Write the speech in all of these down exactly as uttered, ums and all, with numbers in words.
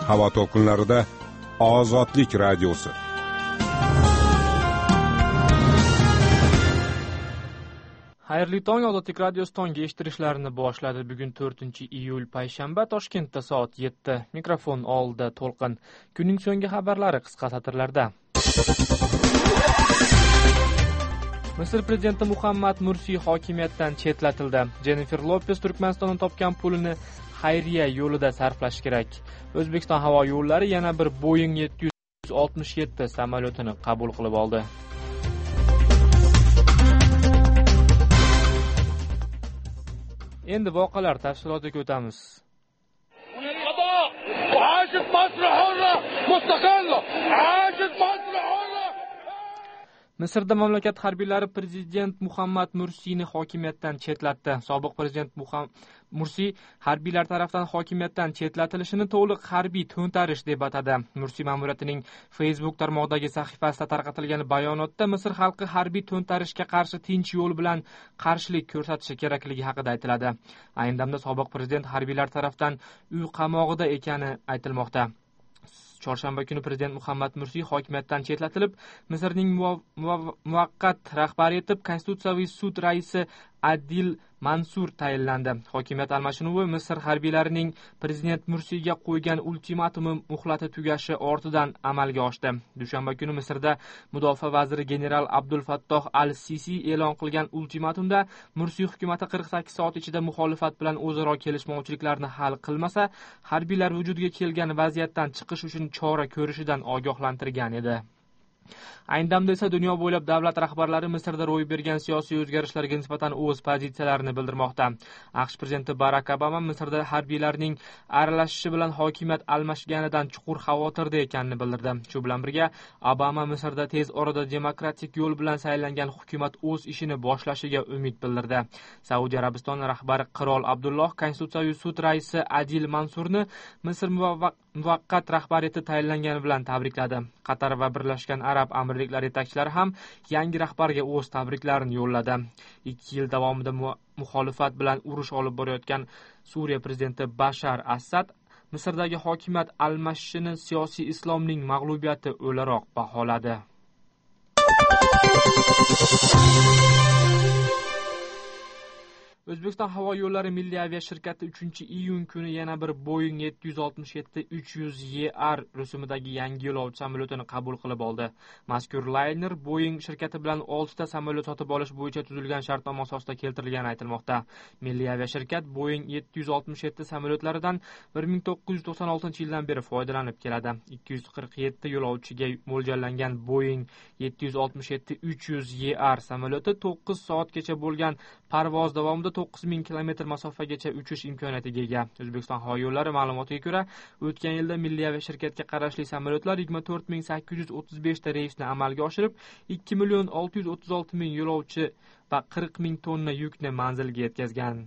havo to'lqinlarida Ozodlik radiosi. Xayrli tong, Ozodlik radiosi tongi eshittirishlarini boshladi. Bugun to'rtinchi iyul payshanba, Toshkentda soat yetti. Mikrofon oldida To'lqin. Kunning so'nggi xabarlari qisqa satrlarda. Misr prezidenti Muhammad Mursi hokimiyatdan chetlatildi. Jennifer Lopez Turkmanistondan topgan pulini xayriya yo'lida sarflash kerak. O'zbekiston havo yo'llari yana bir Boeing yetti yuz oltmish yetti samolyotini qabul qilib oldi. Endi voqealar tafsilotiga o'tamiz. Misrda mamlakat harbiylari prezident Muhammad Mursini hokimiyatdan chetlatdi. Sobiq prezident Mursi harbiylar tomonidan hokimiyatdan chetlatilishini to'liq harbiy to'ntarish deb atadi. Mursi ma'muriyatining Facebook tarmog'idagi sahifasida tarqatilgan bayonotda Misr xalqi harbiy to'ntarishga qarshi tinch yo'l bilan qarshilik ko'rsatishi kerakligi haqida aytiladi. Ayni damda sobiq prezident harbiylar tomonidan uy qamog'ida ekani aytilmoqda. Chorshanba kuni prezident Muhammad Mursi hokimiyatdan chetlatilib, Misrning muvaqqat rahbari etib Konstitutsiyaviy sud raisi Adil Mansur tayinlandi. Hokimiyat almashinuvi Misr harbiylarining prezident Mursiga qo'ygan ultimatumi muhlati tugashi ortidan amalga oshdi. Dushanba kuni Misrda mudofaa vaziri general Abdul Fattoh al-Sisi e'lon qilgan ultimatumda Mursi hukumatı qirq sakkiz soat ichida muxolifat bilan o'zaro kelishmovchiliklarni hal qilmasa, harbiylar vujudga kelgan vaziyatdan chiqish uchun chora ko'rishidan ogohlantirgan edi. Ayni damda esa dunyo bo'ylab davlat rahbarlari Misrda ro'y bergan siyosiy o'zgarishlarga nisbatan o'z pozitsiyalarini bildirmoqda. AQSh prezidenti Barak Obama Misrda harbiylarning aralashishi bilan hokimiyat almashganidan chuqur xavotirda ekanini bildirdi. Shu bilan birga Obama Misrda tez orada demokratik yo'l bilan saylangan hukumat o'z ishini boshlashiga umid bildirdi. Saudiya Arabistoni rahbari Qirol Abdulloh Konstitutsiyaviy sud raisi Adil Mansurni Misr muvaqqat rahbariyati tayinlangani bilan tabrikladi. Qatar va Birlashgan Arab Amirliklari yetakchilari ham yangi rahbarga o'z tabriklarini yo'lladi. ikki yil davomida muxolifat bilan urush olib borayotgan Suriya prezidenti Bashar Asad Misrdagi hokimiyat almashishini siyosiy islomning mag'lubiyati o'laroq baholadi. O'zbekiston havo yo'llari milliy aviashirkati uchinchi iyun kuni yana bir Boeing yetti yuz oltmish yetti uch yuz E R rusumidagi yangi yo'lovchi samolyotini qabul qilib oldi. Mazkur layner Boeing shirkati bilan oltita samolyot sotib olish bo'yicha tuzilgan shartnoma asosida keltirilgani aytilmoqda. Milliy aviashirkat Boeing yetti yuz oltmish yetti samolyotlaridan bir ming to'qqiz yuz to'qson oltinchi yildan beri foydalanib keladi. ikki yuz qirq yetti yo'lovchiga mo'ljallangan Boeing yetti yuz oltmish yetti uch yuz E R samolyoti to'qqiz soatgacha bo'lgan parvoz davomida to'qqiz ming kilometr masofagacha uchish imkoniyatiga ega. O'zbekiston havo yo'llari ma'lumotiga ko'ra, o'tgan yilda milliy aviashirkatga qarashli samolyotlar yigirma to'rt ming sakkiz yuz o'ttiz besh ta reysni amalga oshirib, ikki million olti yuz o'ttiz olti ming yo'lovchi va qirq ming tonna yukni manzilga yetkazgan.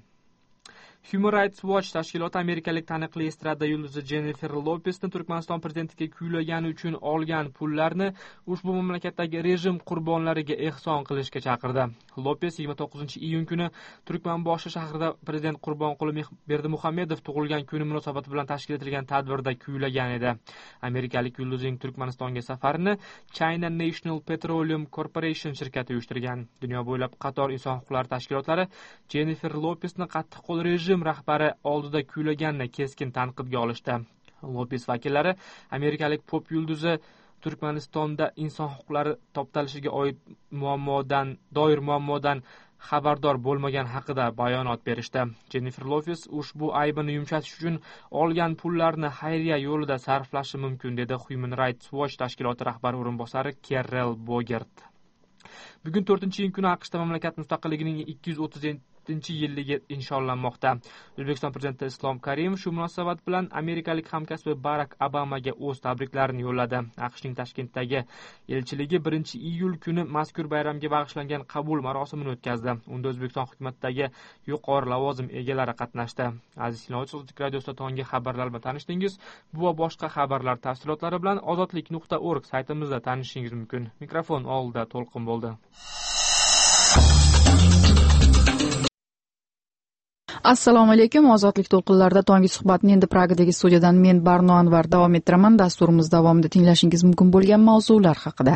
Human Rights Watch tashkiloti amerikalik taniqli estrada yulduzi Jennifer Lopezni Turkmaniston prezidentiga kuylagani uchun olgan pullarni ushbu mamlakatdagi rejim qurbonlariga ehson qilishga chaqirdi. Lopez yigirma to'qqizinchi iyun kuni Turkmanboshi shahrida prezident Qurbonquli Berdimuhamedov tug'ilgan kuni munosabati bilan tashkil etilgan tadbirda kuylagan edi. Amerikalik yulduzning Turkmanistonga safarini China National Petroleum Corporation shirkati uyushtirgan. Dunyo bo'ylab qator inson huquqlari tashkilotlari Jennifer Lopezni qattiq qo'l rejim rahbari oldida kuylaganini keskin tanqidga olishdi. Lopez vakillari amerikalik pop yulduzi Turkmanistonda inson huquqlari toptalishiga oid muammodan, doir muammodan xabardor bo'lmagan haqida bayonot berishdi. Jennifer Lopez ushbu aybini yumshatish uchun olgan pullarni xayriya yo'lida sarflashi mumkin, dedi Human Rights Watch tashkiloti rahbari o'rinbosari Kerrel Bogert. Bugun to'rtinchi iyun kuni AQShda mamlakat mustaqilligining ikki yuz o'ttiz yettinchi yilligi nishonlanmoqda. O'zbekiston prezidenti Islom Karimov shu munosabat bilan amerikalik hamkasbi Barak Obamaga o'z tabriklarini yo'lladi. AQShning Toshkentdagi elchiligi birinchi iyul kuni mazkur bayramga bag'ishlangan qabul marosimini o'tkazdi. Unda O'zbekiston hukumatidagi yuqori lavozim egalari qatnashdi. Aziz tinglovchi, Ozodlik radiosida tongi xabarlar bilan tanishdingiz. Bu va boshqa xabarlar tafsilotlari bilan ozodlik nuqta org saytimizda tanishishingiz mumkin. Mikrofon oldida To'lqin bo'ldi. Assalomu alaykum. Ozodlik to'lqinlarida tongi suhbatni endi Pragadagi studiyadan men Barno Anvar davom ettiraman. Dasturimiz davomida tinglashingiz mumkin bo'lgan mavzular haqida.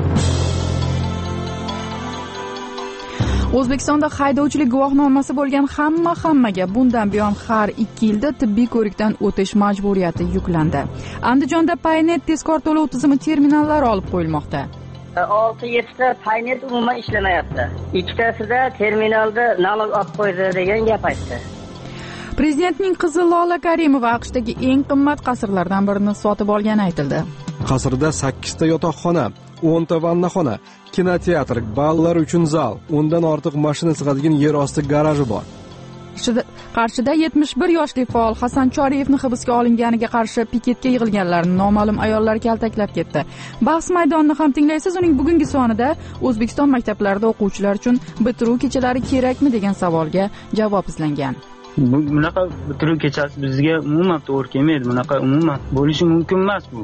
O'zbekistonda haydovchilik guvohnomasi bo'lgan hamma hammaga bundan buyon har ikki yilda tibbiy ko'rikdan o'tish majburiyati yuklandi. Andijonda Paynet tezkor to'lov tizimi terminallari olib qo'yilmoqda. olti yettita Paynet umuman ishlamayapti. Ikkitasida terminalda nalog olib qo'ydi degan gap aytdi. Prezidentning qizi Lola Karimova AQShdagi eng qimmat qasrlardan birini sotib olgani aytildi. Qasrda sakkizta yotoqxona, o'nta vannaxona, kinoteatr, bolalar uchun zal, o'ndan ortiq mashina sig'adigan yer osti garaji bor. Qarshida yetmish bir yoshli faol Hasan Choriyevni hibsga olinganiga qarshi piketga yig'ilganlarni noma'lum ayollar kaltaklab ketdi. Bahs maydonini ham tinglaysiz. Uning bugungi sonida O'zbekiston maktablarida o'quvchilar uchun bitiruv kechalari kerakmi degan savolga javob izlangan. Bunaqa bitiruv kechasi bizga umuman to'g'ri kelmaydi. Bunaqa umuman bo'lishi mumkin emas bu.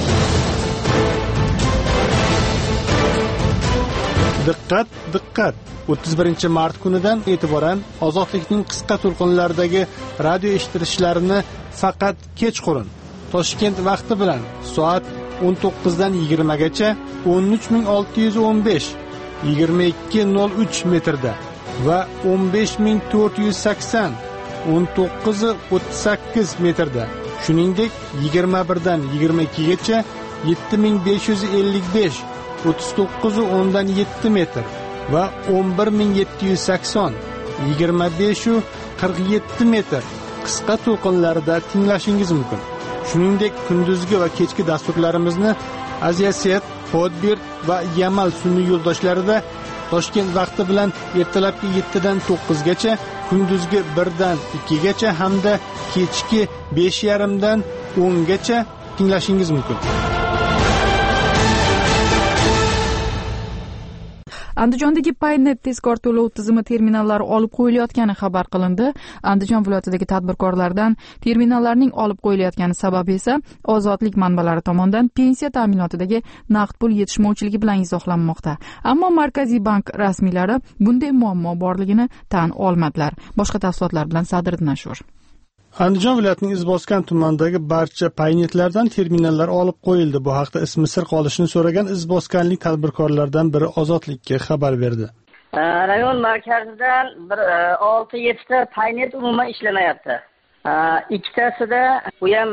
Diqqat, diqqat. o'ttiz birinchi mart kunidan e'tiboran ozodlikning qisqa to'lqinlaridagi radio eshitilishlarini faqat kechqurun Toshkent vaqti bilan soat o'n to'qqizdan yigirmagacha o'n uch ming olti yuz o'n besh yigirma ikki nol uch metrda va o'n besh ming to'rt yuz sakson o'n to'qqiz o'ttiz sakkiz metrda, shuningdek yigirma birdan yigirma ikkigacha yetti ming besh yuz ellik besh o'ttiz to'qqiz o'ndan yetti metr va o'n bir ming yetti yuz sakson yigirma besh qirq yetti metr qisqa to'lqinlarida tinglashingiz mumkin. Shuningdek, kunduzgi va kechki dasturlarimizni Aziyaset, Podbir va Yamal sun'iy yo'ldoshlarida Toshkent vaqti bilan ertalabki yettidan to'qqizgacha, kunduzgi birdan ikkigacha hamda kechki besh yarim dan o'ngacha tinglashingiz mumkin. Andijondagi Paynet tezkor to'lov tizimi terminallari olib qo'yilayotgani xabar qilindi. Andijon viloyatidagi tadbirkorlardan terminallarning olib qo'yilayotgani sababi esa ozodlik manbalari tomonidan pensiya ta'minotidagi naqd pul yetishmovchiligi bilan izohlanmoqda. Ammo Markaziy bank rasmiylari bunday muammo borligini tan olmadilar. Boshqa tafsilotlar bilan Sadriddin Ashur. Andijon viloyatining Izboskan tumanidagi barcha paynetlardan terminallar olib qo'yildi. Bu haqda ismi sir qolishini so'ragan izboskanlik tadbirkorlardan biri Ozodlikka xabar berdi. Rayon markazidan bir olti yettita paynet umuman ishlamayapti. Ikkitasida bu ham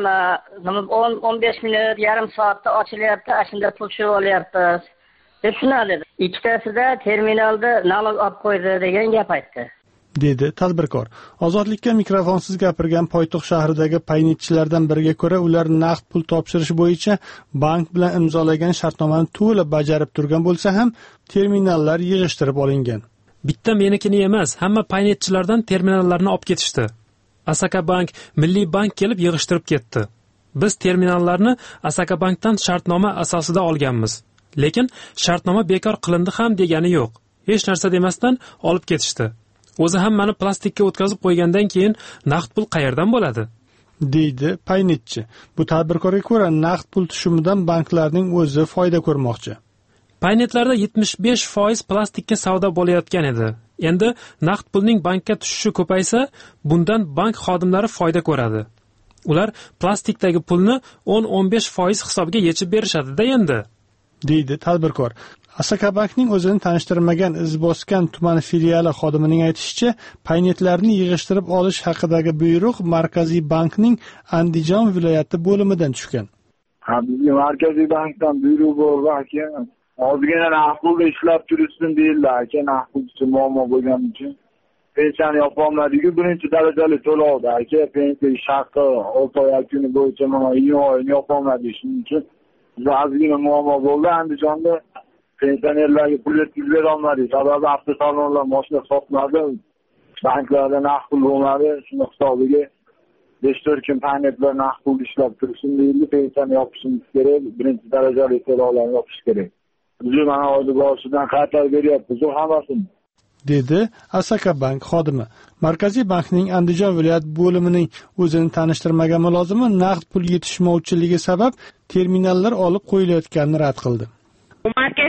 o'n o'n besh minut, yarim soatda ochilyapti, shunda pul tushib olyapmiz deb tushunadi. Ikkitasida terminalda nalog olib qo'ydi degan gap aytdi, dedi tadbirkor. Ozodlikka mikrofonsiz gapirgan poytaxt shahridagi paynetchilardan biriga ko'ra, ular naqd pul topshirish bo'yicha bank bilan imzolagan shartnomani to'liq bajarib turgan bo'lsa ham, terminallar yig'ishtirib olingan. Bitta menikini emas, hamma paynetchilardan terminallarni olib ketishdi. Asaka Bank, Milliy bank kelib yig'ishtirib ketdi. Biz terminallarni Asaka Bankdan shartnoma asosida olganmiz. Lekin shartnoma bekor qilindi ham degani yo'q. Hech narsa demasdan olib ketishdi. O'zi hammani plastikka o'tkazib qo'ygandan keyin naqd pul qayerdan bo'ladi? deydi paynetchi. Bu tadbirkorga ko'ra naqd pul tushumidan banklarning o'zi foyda ko'rmoqchi. Paynetlarda yetmish besh foiz plastikka savdo bo'layotgan edi. Endi naqd pulning bankka tushishi ko'paysa, bundan bank xodimlari foyda ko'radi. Ular plastikdagi pulni o'n o'n besh foiz hisobiga yechib berishadi-da endi, deydi tadbirkor. Asaka Bankning o'zini tanishtirmagan Izboskan tumani filiali xodimining aytishicha, paynetlarni yig'ishtirib olish haqidagi buyruq Markaziy bankning Andijon viloyati bo'limidan tushgan. Ha, bizga Markaziy bankdan buyruq bo'ldi aka. Ozgina naqd pulda ishlab turishsin deyildi aka, naqd pul uchun muammo bo'lgani uchun. Pensiyani yopolmadiku, birinchi darajali to'lovdi aka, pensiya shaqi olti oy kuni bo'yicha mana iyun oyini yopolmadi, shuning uchun ozgina muammo bo'ldi Andijonda. Pensionerlarga pul yetkazib bera olmadik. Sababi avtosalonlar mashina sotmadi, banklarda naqd pul bo'lmadi. Shuni hisobiga besh to'rt kun paynetlar naqd pul ishlab tursin deyildi. Pensiyani yopishimiz kerak, birinchi darajali to'lovlarni yopish kerak. Biz mana oyda boshidan qaytarib beryapmiz hammasini, dedi Asaka Bank xodimi. Markaziy bankning Andijon viloyat bo'limining o'zini tanishtirmagan mulozimi naqd pul yetishmovchiligi sabab terminallar olib qo'yilayotganini rad qildi. Markaziy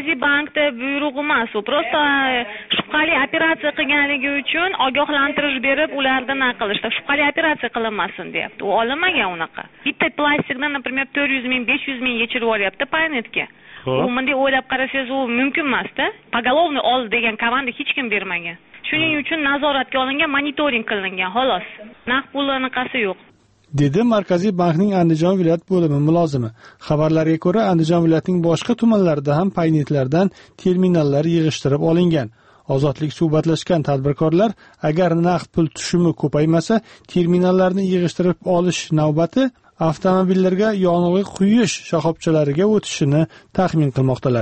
markaziy bankda buyruq emas, u prosta shubhali operatsiya qilganligi uchun ogohlantirish berib, ularni nima qilishdi, shubhali operatsiya qilinmasin deyapti. U olinmagan unaqa. Bitta plastikdan, например, to'rt yuz ming, besh yuz ming yechirib olyapti paynetga. U bunday o'ylab qarasangiz, u mumkin emas-da. Поголовный ol degan komanda hech kim bermagan. Shuning uchun nazoratga olingan, monitoring qilingan, xolos. Naqd pul anaqasi yo'q. Dedi Markaziy bankning Andijon viloyat bo'limi mulozimi. Xabarlarga ko'ra, Andijon viloyatining boshqa tumanlarida ham paynetlardan terminallar yig'ishtirib olingan. Ozodlik suhbatlashgan tadbirkorlar, agar naqd pul tushumi ko'paymasa, terminallarni yig'ishtirib olish navbati avtomobillarga yonilg'i quyish shoxobchalariga o'tishini taxmin qilmoqdalar.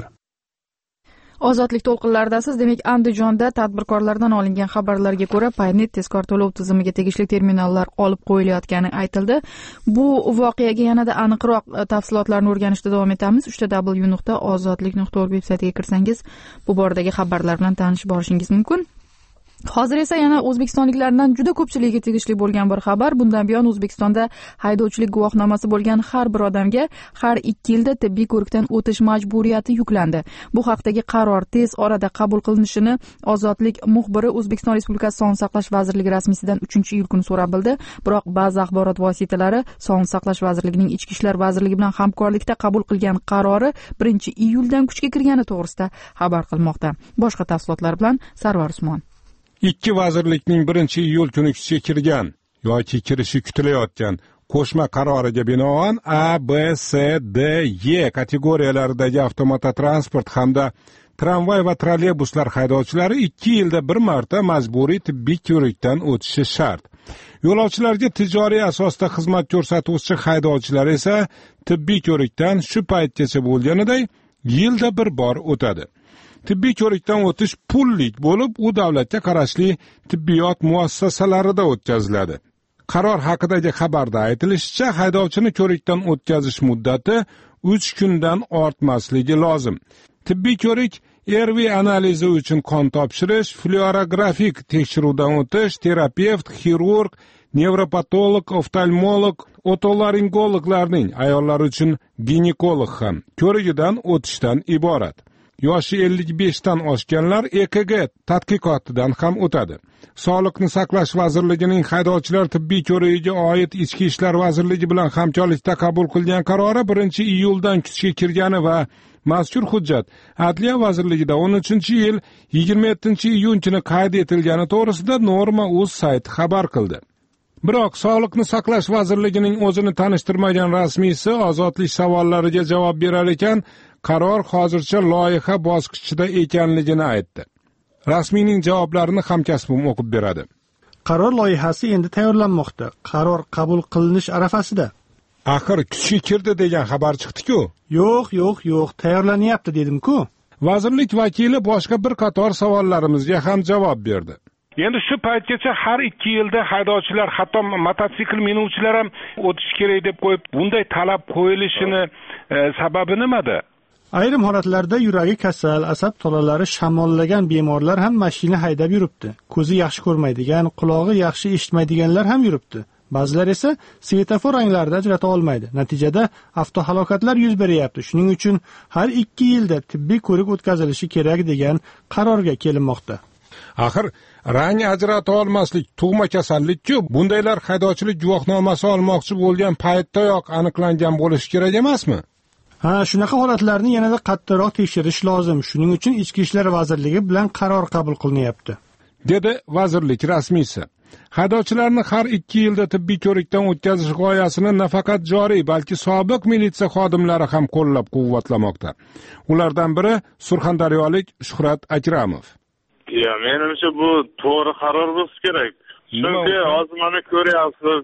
Ozodlik to'lqinlaridasiz. Demak, Andijonda tadbirkorlardan olingan xabarlarga ko'ra, Paynet tezkor to'lov tizimiga tegishli terminallar olib qo'yilayotgani aytildi. Bu voqeaga yanada aniqroq tafsilotlarni o'rganishda davom etamiz. uch w nuqta ozodlik nuqta org veb-saytiga kirsangiz, bu boradagi xabarlar bilan tanishib borishingiz mumkin. Hozir esa yana o'zbekistonliklardan juda ko'pchiligiga tegishli bo'lgan bir xabar. Bundan buyon O'zbekistonda haydovchilik guvohnomasi bo'lgan har bir odamga har ikki yilda tibbiy ko'rikdan o'tish majburiyati yuklandi. Bu haqdagi qaror tez orada qabul qilinishini Ozodlik muxbiri O'zbekiston Respublikasi Sog'liqni saqlash vazirligi rasmiysidan uchinchi iyul kuni so'rab bildi. Biroq ba'zi axborot vositalari Sog'liqni saqlash vazirligining Ichki ishlar vazirligi bilan hamkorlikda qabul qilgan qarori birinchi iyuldan kuchga kirgani to'g'risida xabar qilmoqda. Boshqa tafsilotlar bilan Sarvar Usmon. Ikki vazirlikning birinchi iyul kuni kuchga kirgan yoki kirishi kutilayotgan qo'shma qaroriga binoan A, B, C, D, E kategoriyalaridagi avtomototransport hamda tramvay va trolleybuslar haydovchilari ikki yilda bir marta majburiy tibbiy ko'rikdan o'tishi shart. Yo'lovchilarga tijoriy asosda xizmat ko'rsatuvchi haydovchilar esa tibbiy ko'rikdan shu paytgacha bo'lganiday yilda bir bor o'tadi. Tibbiy ko'rikdan o'tish pullik bo'lib, u davlatga qarashli tibbiyot muassasalarida o'tkaziladi. Qaror haqidagi xabarda aytilishicha, haydovchini ko'rikdan o'tkazish muddati uch kundan ortmasligi lozim. Tibbiy ko'rik R V analizi uchun qon topshirish, fluorografik tekshiruvdan o'tish, terapevt, xirurg, nevropatolog, oftalmolog, otolaringologlarning, ayollar uchun ginekolog ham ko'rigidan o'tishdan iborat. Yoshi ellik besh dan oshganlar E K G tadqiqotidan ham o'tadi. Sog'liqni saqlash vazirligining haydovchilar tibbiy ko'rigiga oid Ichki ishlar vazirligi bilan hamkorlikda qabul qilgan qarori birinchi iyuldan kuchga kirgani va mazkur hujjat Adliya vazirligida o'n uchinchi yil yigirma yettinchi iyun kuni qayd etilgani to'g'risida Norma uz sayti xabar qildi. Biroq Sog'liqni saqlash vazirligining o'zini tanishtirmagan rasmiysi ozodlik savollariga javob berar ekan, qaror hozircha loyiha bosqichida ekanligini aytdi. Rasmiyning javoblarini hamkasbim o'qib beradi. Qaror loyihasi endi tayyorlanmoqda. Qaror qabul qilinish arafasida. Axir kuchga kirdi degan xabar chiqdi-ku. Yo'q, yo'q, yo'q, tayyorlanyapti dedim-ku. Vazirlik vakili boshqa bir qator savollarimizga ham javob berdi. Endi shu paytgacha har ikki yilda haydovchilar, hatto mototsikl minuvchilar ham o'tish kerak deb qo'yib, bunday talab qo'yilishini e, sababi nimada? Ayrim holatlarda yuragi kasal, asab tolalari shamollagan bemorlar ham mashina haydab yuribdi. Ko'zi yaxshi ko'rmaydigan, qulog'i yaxshi eshitmaydiganlar ham yuribdi. Ba'zilar esa svetofor ranglarida ajrata olmaydi. Natijada avtohalokatlar yuz beryapti. Shuning uchun har ikki yilda tibbiy ko'rik o'tkazilishi kerak degan qarorga kelinmoqda. Axir rang ajrata olmaslik tug'ma kasallik-ku. Bundaylar haydovchilik guvohnomasi olmoqchi bo'lgan paytdayoq aniqlangan bo'lishi kerak emasmi? Ha, shunaqa holatlarni yanada qattiqroq tekshirish lozim. Shuning uchun Ichki ishlar vazirligi bilan qaror qabul qilinyapti, dedi vazirlik rasmiysi. Haydovchilarni har ikki yilda tibbiy ko'rikdan o'tkazish g'oyasini nafaqat joriy, balki sobiq militsiya xodimlari ham qo'llab-quvvatlamoqda. Ulardan biri surxondaryolik Shuhrat Akramov. Ya, menimcha bu to'g'ri qaror bo'lsa kerak. Chunki hozir mana ko'ryapsiz,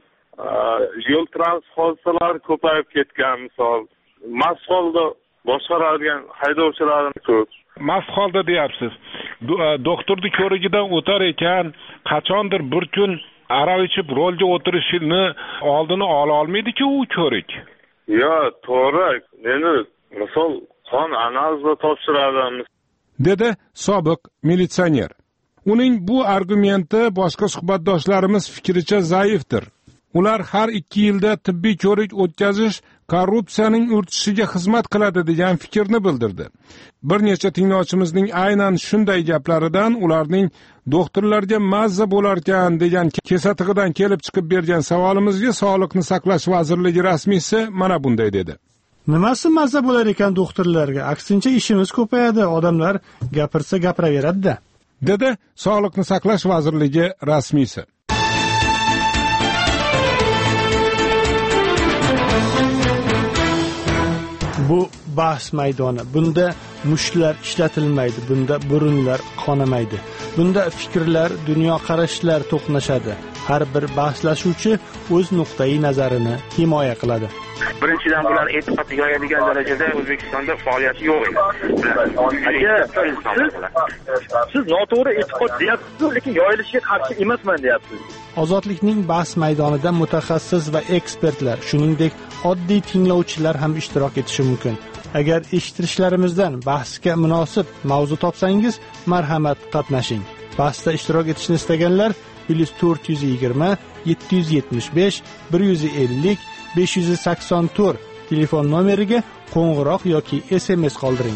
yo'l transport hodisalari ko'payib ketgan, misol mast holda boshqaradigan haydovchilarni ko'p. Mast holda deyapsiz. Doktorni ko'rigidan o'tar ekan, qachondir bir kun aroq ichib rolga o'tirishini oldini ola olmaydi-ku u ko'rik. Yo, to'g'ri. Endi misol qon analizi topshiradi, dedi sobiq militsioner. Uning bu argumenti boshqa suhbatdoshlarimiz fikricha zaifdir. ular har ikki yilda tibbiy ko'rik o'tkazish korrupsiyaning o'rtishiga xizmat qiladi degan fikrni bildirdi. Bir necha tinglovchimizning aynan shunday gaplaridan ularning doktorlarga mazza bo'larkan degan kesatig'idan kelib chiqib bergan savolimizga Sog'liqni saqlash vazirligi rasmiysi mana bunday dedi. Nimasi mazza bo'lar ekan doktorlarga? Aksincha ishimiz ko'payadi, odamlar gapirsa gapiraveradi-da, dedi Sog'liqni saqlash vazirligi rasmiysi. Bu bahs maydoni. Bunda mushlar ishlatilmaydi, bunda burunlar qonamaydi. Bunda fikrlar, dunyoqarashlar to'qnashadi. Har bir bahslashuvchi o'z nuqtai nazarini himoya qiladi. Birinchidan bular e'tiqodni yoyadigan darajada O'zbekistonda faoliyati yo'q edi. Siz noto'g'ri e'tiqod deyapsiz, lekin yoyilishiga qarshi emasman deyapsiz. Ozodlikning bahs maydonida mutaxassis va ekspertlar, shuningdek oddiy tinglovchilar ham ishtirok etishi mumkin. Agar eshittirishlarimizdan bahsga munosib mavzu topsangiz, marhamat qatnashing. Bahsda ishtirok etishni istaganlar plus to'rt yuz yigirma yetti yuz yetmish besh bir yuz ellik besh yuz sakson to'rt telefon nomeriga qo'ng'iroq yoki S M S qoldiring.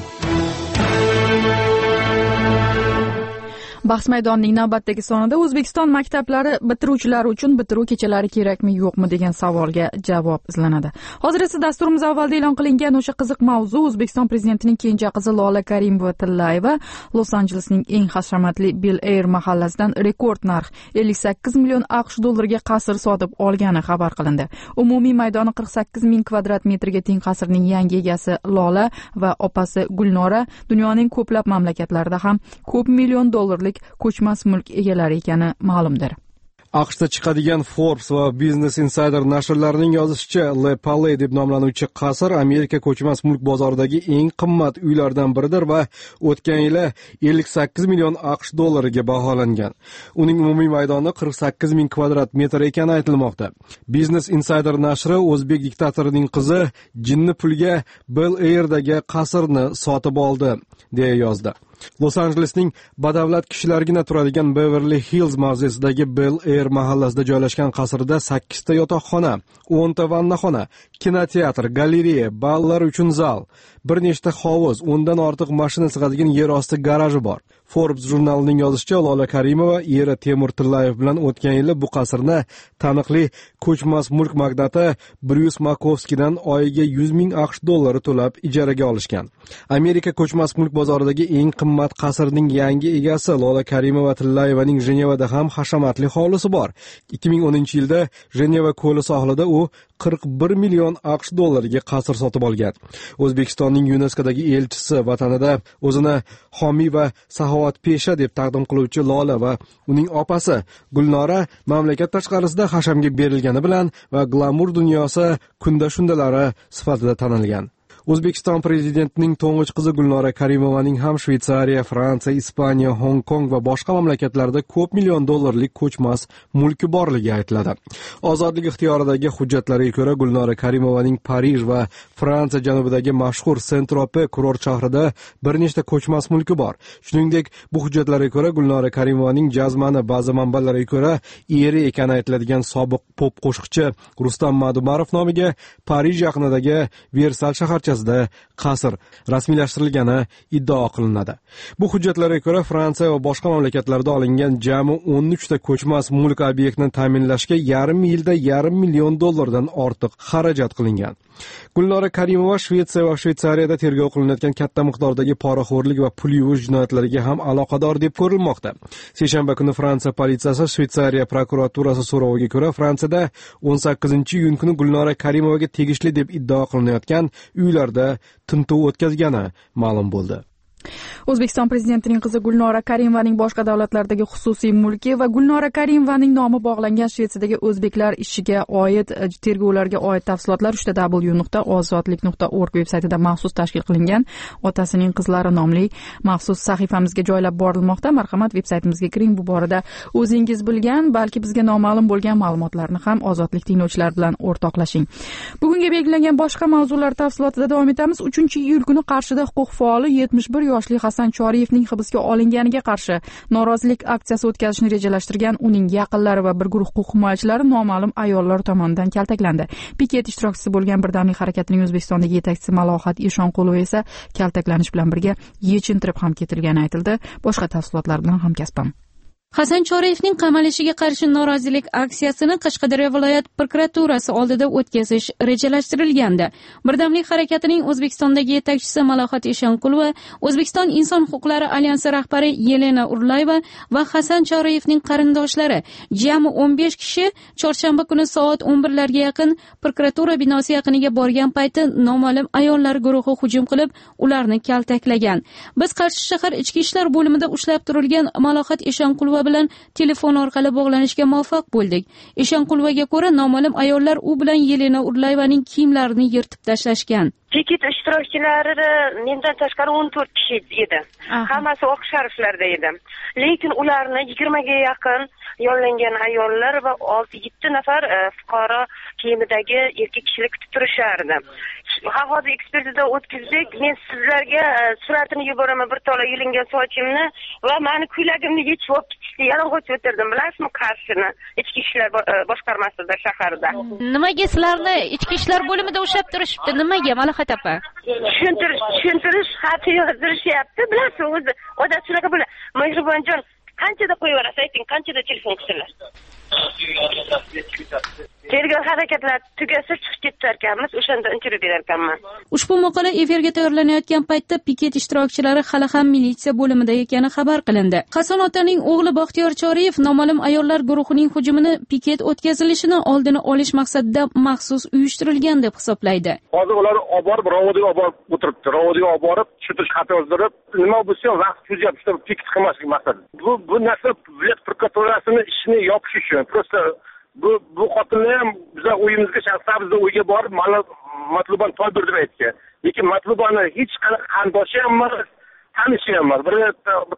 Bahs maydonining navbatdagi sonida O'zbekiston maktablari bitiruvchilari uchun bitiruv kechalari kerakmi yo'qmi degan savolga javob izlanadi. Hozir esa dasturimiz avvalda e'lon qilingan o'sha qiziq mavzu O'zbekiston prezidentining kenja qizi Lola Karimova-Tillayeva Los Anjelesning eng hashamatli Bel Air mahallasidan rekord narx ellik sakkiz million AQSh dollariga qasr sotib olgani xabar qilindi. Umumiy maydoni qirq sakkiz ming kvadrat metrga teng qasrning yangi egasi Lola va opasi Gulnora dunyoning ko'plab mamlakatlarida ham ko'p million dollarlik ko'chmas mulk egalari ekani ma'lumdir. AQShda chiqadigan Forbes va Business Insider nashrlarining yozishicha, Le Palais deb nomlanuvchi qasr Amerika ko'chmas mulk bozoridagi eng qimmat uylardan biridir va o'tgan yili ellik sakkiz million AQSh dollariga baholangan. Uning umumiy maydoni qirq sakkiz ming kvadrat metr ekani aytilmoqda. Business Insider nashri o'zbek diktatorining qizi jinni pulga Bel Airdagi qasrni sotib oldi deya yozdi. Los Anjelesning badavlat kishilargina turadigan Beverly Hills mavzesidagi Bel Air mahallasida joylashgan qasrda sakkiz ta yotoqxona, o'n ta vannaxona, kinoteatr, galereya, ballar uchun zal, bir nechta hovuz, o'ndan ortiq mashina sig'adigan yer osti garaji bor. Forbes jurnalining yozishicha, Lola Karimova eri Temur Tillayev bilan o'tgan yili bu qasrni taniqli ko'chmas mulk magnati Bryus Makovskidan oyiga yuz ming AQSh dollari to'lab ijaraga olishgan. Amerika ko'chmas mulk bozoridagi eng qimmat qasrning yangi egasi Lola Karimova-Tillayevaning Jenevada ham hashamatli hovlisi bor. ikki ming o'ninchi yilda Jeneva ko'li sohilida u qirq bir million AQSh dollariga qasr sotib olgan. O'zbekistonning YuNESKOdagi elchisi vatanida o'zini homiy va saxovatpesha deb taqdim qiluvchi Lola va uning opasi Gulnora mamlakat tashqarisida hashamga berilgani bilan va glamur dunyosi kunda shundalari sifatida tanilgan. O'zbekiston prezidentining to'ng'ich qizi Gulnora Karimovaning ham Shveysariya, Fransiya, Ispaniya, Hong Kong va boshqa mamlakatlarda ko'p million dollarlik ko'chmas mulki borligi aytiladi. Ozodlik ixtiyoridagi hujjatlarga ko'ra Gulnora Karimovaning Parij va Fransiya janubidagi mashhur Saint-Tropez kurort shahrida bir nechta ko'chmas mulki bor. Shuningdek, bu hujjatlarga ko'ra Gulnora Karimovaning jazmani ba'zi manbalarga ko'ra eri ekani aytiladigan sobiq pop qo'shiqchi Rustam Madumarov nomiga Parij yaqinidagi Versal shaharchasi qasr rasmiylashtirilgani iddao qilinadi. Bu hujjatlarga ko'ra Fransiya va boshqa mamlakatlarda olingan jami o'n uch ta ko'chmas mulk obyektini ta'minlashga yarim yilda yarim million dollardan ortiq xarajat qilingan. Gulnora Karimova Shvetsiya va Shveysariyada tergov qilinayotgan katta miqdordagi poraxo'rlik va pul yuvish jinoyatlariga ham aloqador deb ko'rilmoqda. Seshanba kuni Fransiya politsiyasi Shveysariya prokuraturasi so'roviga ko'ra Fransiyada o'n sakkizinchi iyun kuni Gulnora Karimovaga tegishli deb iddao qilinayotgan uylarda tintuv o'tkazgani ma'lum bo'ldi. O'zbekiston prezidentining qizi Gulnora Karimovaning boshqa davlatlardagi xususiy mulki va Gulnora Karimovaning nomi bog'langan Shvetsiyadagi o'zbeklar ishiga oid tergovlarga oid tafsilotlar uchta w nuqta ozodlik nuqta org veb-saytida maxsus tashkil qilingan Otasining qizlari nomli maxsus sahifamizga joylab borilmoqda. Marhamat, veb-saytimizga kiring, bu borada o'zingiz bilgan, balki bizga noma'lum bo'lgan ma'lumotlarni ham ozodlik tinglovchilari bilan o'rtoqlashing. Bugunga belgilangan boshqa mavzular tafsilotida davom etamiz. uchinchi iyul kuni Qarshida huquq faoli yetmish bir yoshli Hasan Choriyevning hibsga olinganiga qarshi norozilik aksiyasi o'tkazishni rejalashtirgan uning yaqinlari va bir guruh huquq himoyachilari noma'lum ayollar tomonidan kaltaklandi. Piket ishtirokchisi bo'lgan Birdamlik harakatining O'zbekistondagi yetakchisi Malohat Eshonqulova esa kaltaklanish bilan birga yechintirib ham ketilgani aytildi. Boshqa tafsilotlar bilan hamkasbim. Hasan Choriyevning qamalishiga qarshi norozilik aksiyasini Qashqadaryo viloyat prokuraturasi oldida o'tkazish rejalashtirilgandi. Birdamlik harakatining O'zbekistondagi yetakchisi Malohat Eshonqulova, O'zbekiston inson huquqlari alyansi rahbari Yelena Urlayeva va Hasan Choriyevning qarindoshlari jami o'n besh kishi chorshanba kuni soat o'n birlarga yaqin prokuratura binosi yaqiniga borgan payti noma'lum ayollar guruhi hujum qilib, ularni kaltaklagan. Biz Qarshi shahar ichki ishlar bo'limida ushlab turilgan Malohat Eshonqulova bilan telefon orqali bog'lanishga muvaffaq bo'ldik. Eshonqulovaga ko'ra, noma'lum ayollar u bilan Yelena Urlayevaning kiyimlarini yirtib tashlashgan. Piket ishtirokchilari mendan tashqari o'n to'rt kishi edi. Hammasi oq sharflarda edi. Lekin ularni yigirmaga yaqin yollangan ayollar va olti yetti nafar fuqaro kiyimidagi erkak kishilar kutib turishardi. Hozir ekspertiza o'tkazdik. Men sizlarga suratini yuboraman, bir tola yulingan sochimni va meni ko'ylagimni yechib olib ketishdi. Yalang'och o'tirdim, bilasizmi, Qarshini ichki ishlar boshqarmasida shaharda. Nimaga sizlarni ichki ishlar bo'limida ushlab turishibdi? Nimaga Malohat opa? Tushuntirish, tushuntirish xati yozdirishyapti. Bilasiz, o'zi odat shunaqa bo'ladi. Mehribonjon, qanchada qo'yaverasiz, ayting, qanchada telefon qilsalar. Tergov harakatlari tugasa chiqib ketarkanmiz, o'shanda intervyu berarkanman. Ushbu maqola efirga tayyorlanayotgan paytda piket ishtirokchilari hali ham militsiya bo'limida ekani xabar qilindi. Hasan otaning o'g'li Baxtiyor Choriyev noma'lum ayollar guruhining hujumini piket o'tkazilishini oldini olish maqsadida maxsus uyushtirilgan deb hisoblaydi. Hozir ular olib borib, Rovodiga olib borib o'tiribdi. Rovodiga olib borib, tushuntish xati yozdirib, nima bo'lsa ham vaqt cho'zyapti, piket qilmaslik maqsadi. Bu bu narsa viloyat prokuraturasining ishini yopish uchun. Prosta bu bu xotinlar ham biz o'yimizga shaxsan bizning o'yga borib matlubani to'y berdi deb aytgan. Lekin matlubani hech qanaqa qandoshi ham emas, tanishi ham emas. Bir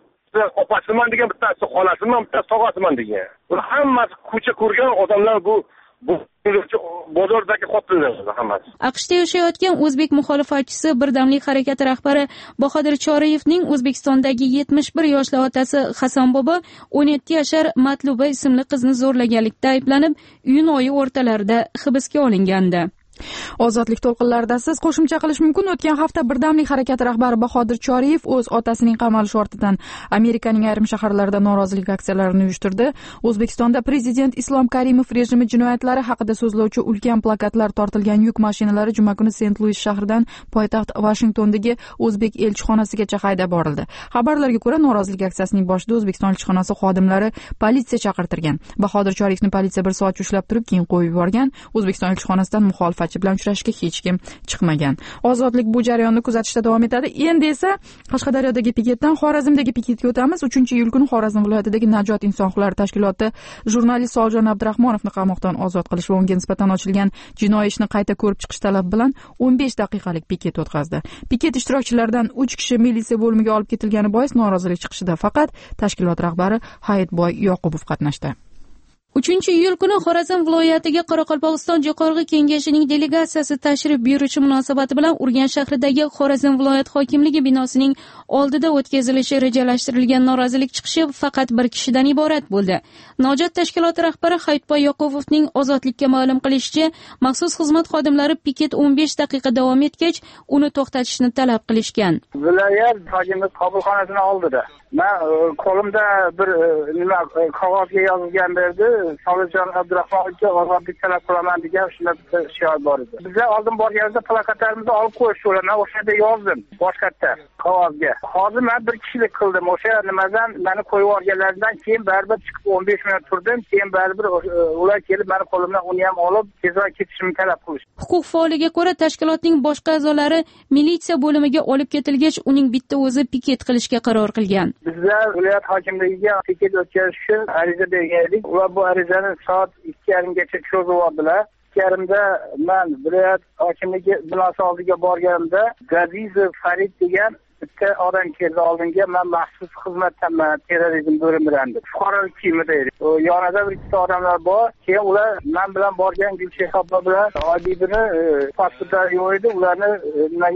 opasiman degan, bittasi xolasiman, bittasi tog'asiman degan. Ular hammasi ko'cha ko'rgan odamlar. Bu bu bozordagi xotinlar hammasi. AQShda yashayotgan o'zbek muxolifatchisi Birdamlik harakati rahbari Bahodir Choriyevning O'zbekistondagi yetmish bir yoshli otasi Hasan bobo o'n yetti yashar Matluba ismli qizni zo'rlaganlikda ayblanib, iyun oyi o'rtalarida hibsga olingandi. Ozodlik to'lqinlarida siz qo'shimcha qilish mumkin. O'tgan hafta Birdamlik harakati rahbari Bahodir Choriyev o'z otasining qamalishi ortidan Amerikaning ayrim shaharlarida norozilik aksiyalarini uyushtirdi. O'zbekistonda prezident Islom Karimov rejimi jinoyatlari haqida so'zlovchi ulkan plakatlar tortilgan yuk mashinalari juma kuni Sent-Luis shahridan poytaxt Vashingtondagi o'zbek elchixonasigacha haydab borildi. Xabarlarga ko'ra, norozilik aksiyasining boshida O'zbekiston elchixonasi xodimlari politsiya chaqirtirgan. Bahodir Choriyevni politsiya bir soat ushlab turib, keyin qo'yib yuborgan. O'zbekiston elchixonasidan muxolifat bilan uchrashishga hech kim chiqmagan. Ozodlik bu jarayonni kuzatishda davom etadi. Endi esa Qashqadaryodagi piketdan Xorazmdagi piketga o'tamiz. uchinchi iyul kuni Xorazm viloyatidagi Najot inson huquqlari tashkiloti jurnalist Soljon Abdurahmonovni qamoqdan ozod qilish va unga nisbatan ochilgan jinoiy ishni qayta ko'rib chiqish talabi bilan o'n besh daqiqalik piket o'tkazdi. Piket ishtirokchilaridan uch kishi militsiya bo'limiga olib ketilgani bois norozilik chiqishida faqat tashkilot rahbari Hayitboy Yoqubov qatnashdi. uchinchi iyul kuni Xorazm viloyatiga Qoraqalpog'iston Jo'qorg'i kengashining delegatsiyasi tashrif buyurishi munosabati bilan Urganch shahridagi Xorazm viloyat hokimligi binosining oldida o'tkazilishi rejalashtirilgan norozilik chiqishi faqat bir kishidan iborat bo'ldi. Nojot tashkiloti rahbari Hayitboy Yoqubovning ozodlikka ma'lum qilishicha, maxsus xizmat xodimlari piket o'n besh daqiqa davom etgach, uni to'xtatishni talab qilishgan. Viloyat hokimlik qabulxonasining oldida men qo'limda bir nima qog'ozga yozilgan edi. Soljon Abdurahmonovga ozodlik talab qilaman degan shunday bir shior bor edi. Bizlar oldin borganimizda plakatlarimizni olib qo'yish ularni o'shada yozdim boshqatda qog'ozga. Hozir men bir kishilik qildim. O'sha nimadan meni qo'yib yuborganlaridan keyin baribir chiqib o'n besh minut turdim. Keyin baribir ular kelib meni qo'limdan uni ham olib tezroq ketishimni talab qilishdi. Huquq faoliga ko'ra, tashkilotning boshqa a'zolari militsiya bo'limiga olib ketilgach, uning bitta o'zi piket qilishga qaror qilgan. Bizlar viloyat hokimligiga piket o'tkazish uchun ariza bergan edik. Ular bu arizani soat ikki yarimgacha cho'zib oldilar. ikki yarimda men viloyat hokimligi binosi oldiga borganimda Gazizov Farid degan bitta odam keldi oldinga. Men maxsus xizmatdaman, terrorizm bo'limidan. Fuqarolik kiyimida edi. Yonida bir ikkita odamlar bor. Keyin ular men bilan borgan Gulchehra bilan Odibini pasportlari yo'q edi. Ularni nimaga olib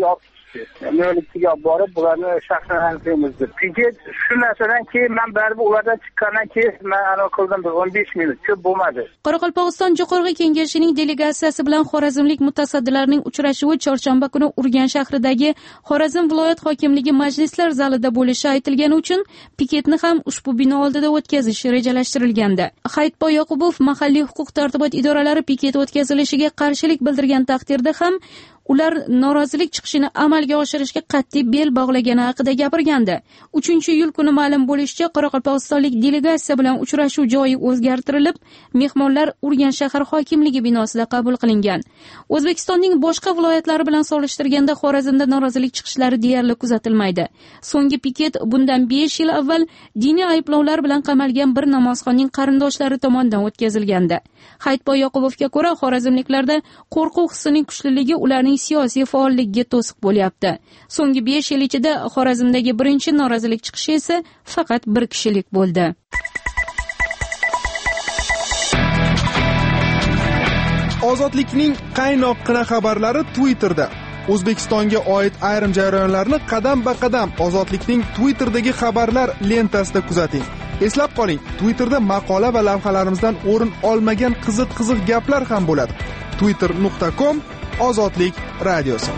nollikka olib borib bularni shaxsan aniqlaymiz deb. Piket shu narsadan keyin men baribir ulardan chiqqandan keyin men aniq qildim bir o'n besh minut ko'p bo'lmadi. Qoraqalpog'iston Jo'qorg'i Kengashining delegatsiyasi bilan xorazmlik mutasaddilarning uchrashuvi chorshanba kuni Urganch shahridagi Xorazm viloyat hokimligi majlislar zalida bo'lishi aytilgani uchun piketni ham ushbu bino oldida o'tkazish rejalashtirilgandi. Hayitboy Yoqubov mahalliy huquq-tartibot idoralari piket o'tkazilishiga qarshilik bildirgan taqdirda ham ular norozilik chiqishini amalga oshirishga qat'iy bel bog'lagani haqida gapirgandi. uchinchi iyul kuni ma'lum bo'lishicha, Qoraqalpog'istonlik delegatsiya bilan uchrashuv joyi o'zgartirilib, mehmonlar Urganch shahar hokimligi binosida qabul qilingan. O'zbekistonning boshqa viloyatlari bilan solishtirganda Xorazmda norozilik chiqishlari deyarli kuzatilmaydi. So'nggi piket bundan besh yil avval diniy ayblovlar bilan qamalgan bir namozxonning qarindoshlari tomonidan o'tkazilgandi. Hayitboy Yoqubovga ko'ra, xorazmliklarda qo'rquv hissining kuchliligi ularning siyosiy faolligiga to'siq bo'lyapti. So'nggi besh yil ichida Xorazmdagi birinchi norozilik chiqishi esa faqat bir kishilik bo'ldi. Ozodlikning qaynoqqina xabarlari Twitterda. O'zbekistonga oid ayrim jarayonlarni qadam-ba-qadam Ozodlikning Twitterdagi xabarlar lentasida kuzating. Eslab qoling, Twitterda maqola va lavhalarimizdan o'rin olmagan qiziq-qiziq gaplar ham bo'ladi. twitter nuqta com Ozodlik radiosi.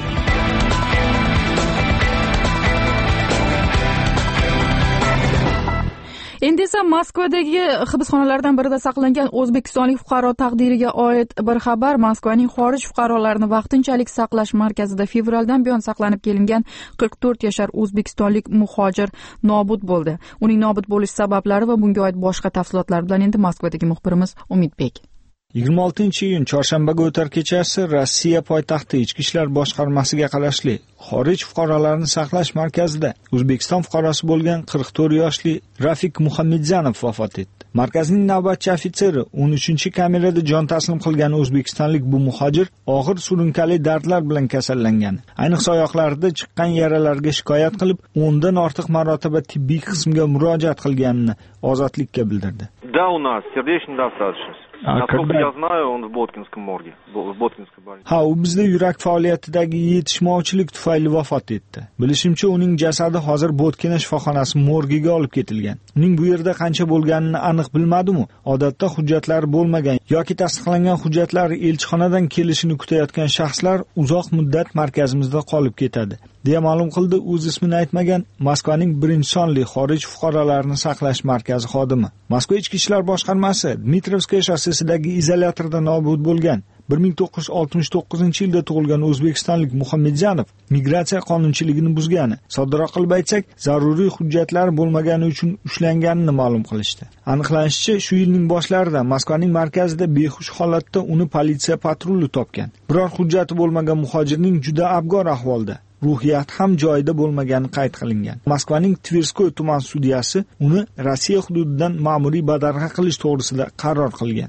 Endi esa Moskvadagi hibsxonalardan birida saqlangan o'zbekistonlik fuqaro taqdiriga oid bir xabar. Moskvaning xorij fuqarolarini vaqtinchalik saqlash markazida fevraldan buyon saqlanib kelingan qirq to'rt yashar o'zbekistonlik muhojir nobud bo'ldi. Uning nobud bo'lish sabablari va bunga oid boshqa tafsilotlar bilan endi Moskvadagi muxbirimiz Umidbek. yigirma oltinchi iyun chorshanbaga o'tar kechasi Rossiya poytaxti Ichki ishlar boshqarmasiga qarashli xorij fuqarolarini saqlash markazida O'zbekiston fuqarosi bo'lgan qirq to'rt yoshli Rafik Muhammadjanov vafot etdi. Markazning navbatchi ofitseri o'n uchinchi kamerada jon taslim qilgan o'zbekistonlik bu muhojir og'ir surunkali dardlar bilan kasallangan. Ayniqsa oyoqlarida chiqqan yaralarga shikoyat qilib, o'ndan ortiq marotaba tibbiy qismga murojaat qilganini Ozodlikka bildirdi. Да, у нас сердечная достаточность. Насколько я знаю, он в Боткинском морге, в Боткинской больнице. Ha, u bizda yurak faoliyatidagi yetishmovchilik tufayli vafot etdi. Bilishimcha, uning jasadi hozir Botkina shifoxonasi morgiga olib ketilgan. Uning bu yerda qancha bo'lganini aniq bilmadim-u. Odatda hujjatlari bo'lmagan yoki tasdiqlangan hujjatlari elchixonadan kelishini kutayotgan shaxslar uzoq muddat markazimizda qolib ketadi, deya ma'lum qildi o'z ismini aytmagan Moskvaning birinchi sonli xorij fuqarolarini saqlash markazi xodimi. Moskva ichki ishlar boshqarmasi Dmitrovskaya shossesidagi izolyatorda nobud bo'lgan bir ming to'qqiz yuz oltmish to'qqizinchi yilda tug'ilgan o'zbekistonlik Muhammadjanov migratsiya qonunchiligini buzgani, soddaroq qilib aytsak, zaruriy hujjatlar bo'lmagani uchun ushlanganini ma'lum qilishdi. Aniqlanishicha, shu yilning boshlarida Moskvaning markazida behush holatda uni politsiya patruli topgan. Biror hujjati bo'lmagan muhojirning juda abgor ahvolda, ruhiyat ham joyida bo'lmagani qayd qilingan. Moskvaning Tverskoy tuman sudyasi uni Rossiya hududidan ma'muriy badarg'a qilish to'g'risida qaror qilgan.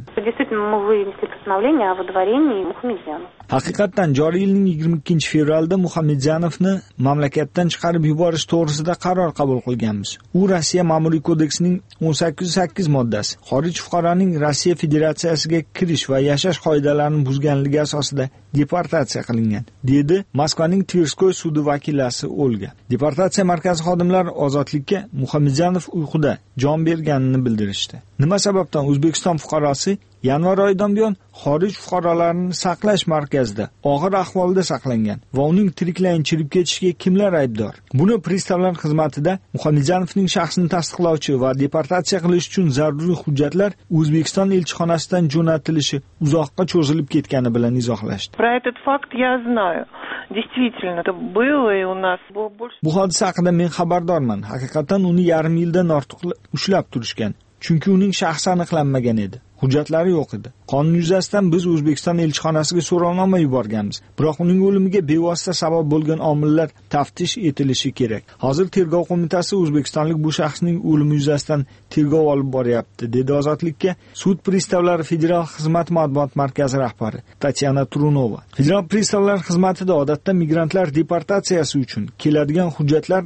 Haqiqatan joriy yilning yigirma ikkinchi fevralda Muhammadjanovni mamlakatdan chiqarib yuborish to'g'risida qaror qabul qilganmiz. U Rossiya ma'muriy kodeksining o'n sakkiz sakkiz moddasi xorij fuqaroning Rossiya Federatsiyasiga kirish va yashash qoidalarini buzganligi asosida deportatsiya qilingan, dedi Moskvaning Tverskoy sudi vakilasi Olga. Deportatsiya markazi xodimlari Ozodlikka Muhammadjanov uyquda jon berganini bildirishdi. Nima sababdan O'zbekiston fuqarosi yanvar oyidan buyon xorij fuqarolarini saqlash markazida og'ir ahvolda saqlangan va uning tiriklayin chirib ketishiga kimlar aybdor? Buni pristavlar xizmatida Muhammadjanovning shaxsini tasdiqlovchi va deportatsiya qilish uchun zaruriy hujjatlar O'zbekiston elchixonasidan jo'natilishi uzoqqa cho'zilib ketgani bilan izohlashdi. Про этот факт я знаю. Действительно, это было и у нас было больше. Bu hodisa haqida men xabardorman. Haqiqatan uni yarim yildan ortiq ushlab turishgan. Chunki uning shaxsi aniqlanmagan edi. Hujjatlari yo'q edi. Qonun yuzasidan biz O'zbekiston elchixonasiga so'rovnoma yuborganmiz. Biroq uning o'limiga bevosita sabab bo'lgan omillar taftish etilishi kerak. Hozir tergov qo'mitasi O'zbekistonlik bu shaxsning o'limi yuzasidan tergov olib boryapti, dedi Ozodlikka Sud pristavlari federal xizmat matbuot markazi rahbari Tatyana Trunova. Federal pristavlar xizmatida odatda migrantlar deportatsiyasi uchun keladigan hujjatlar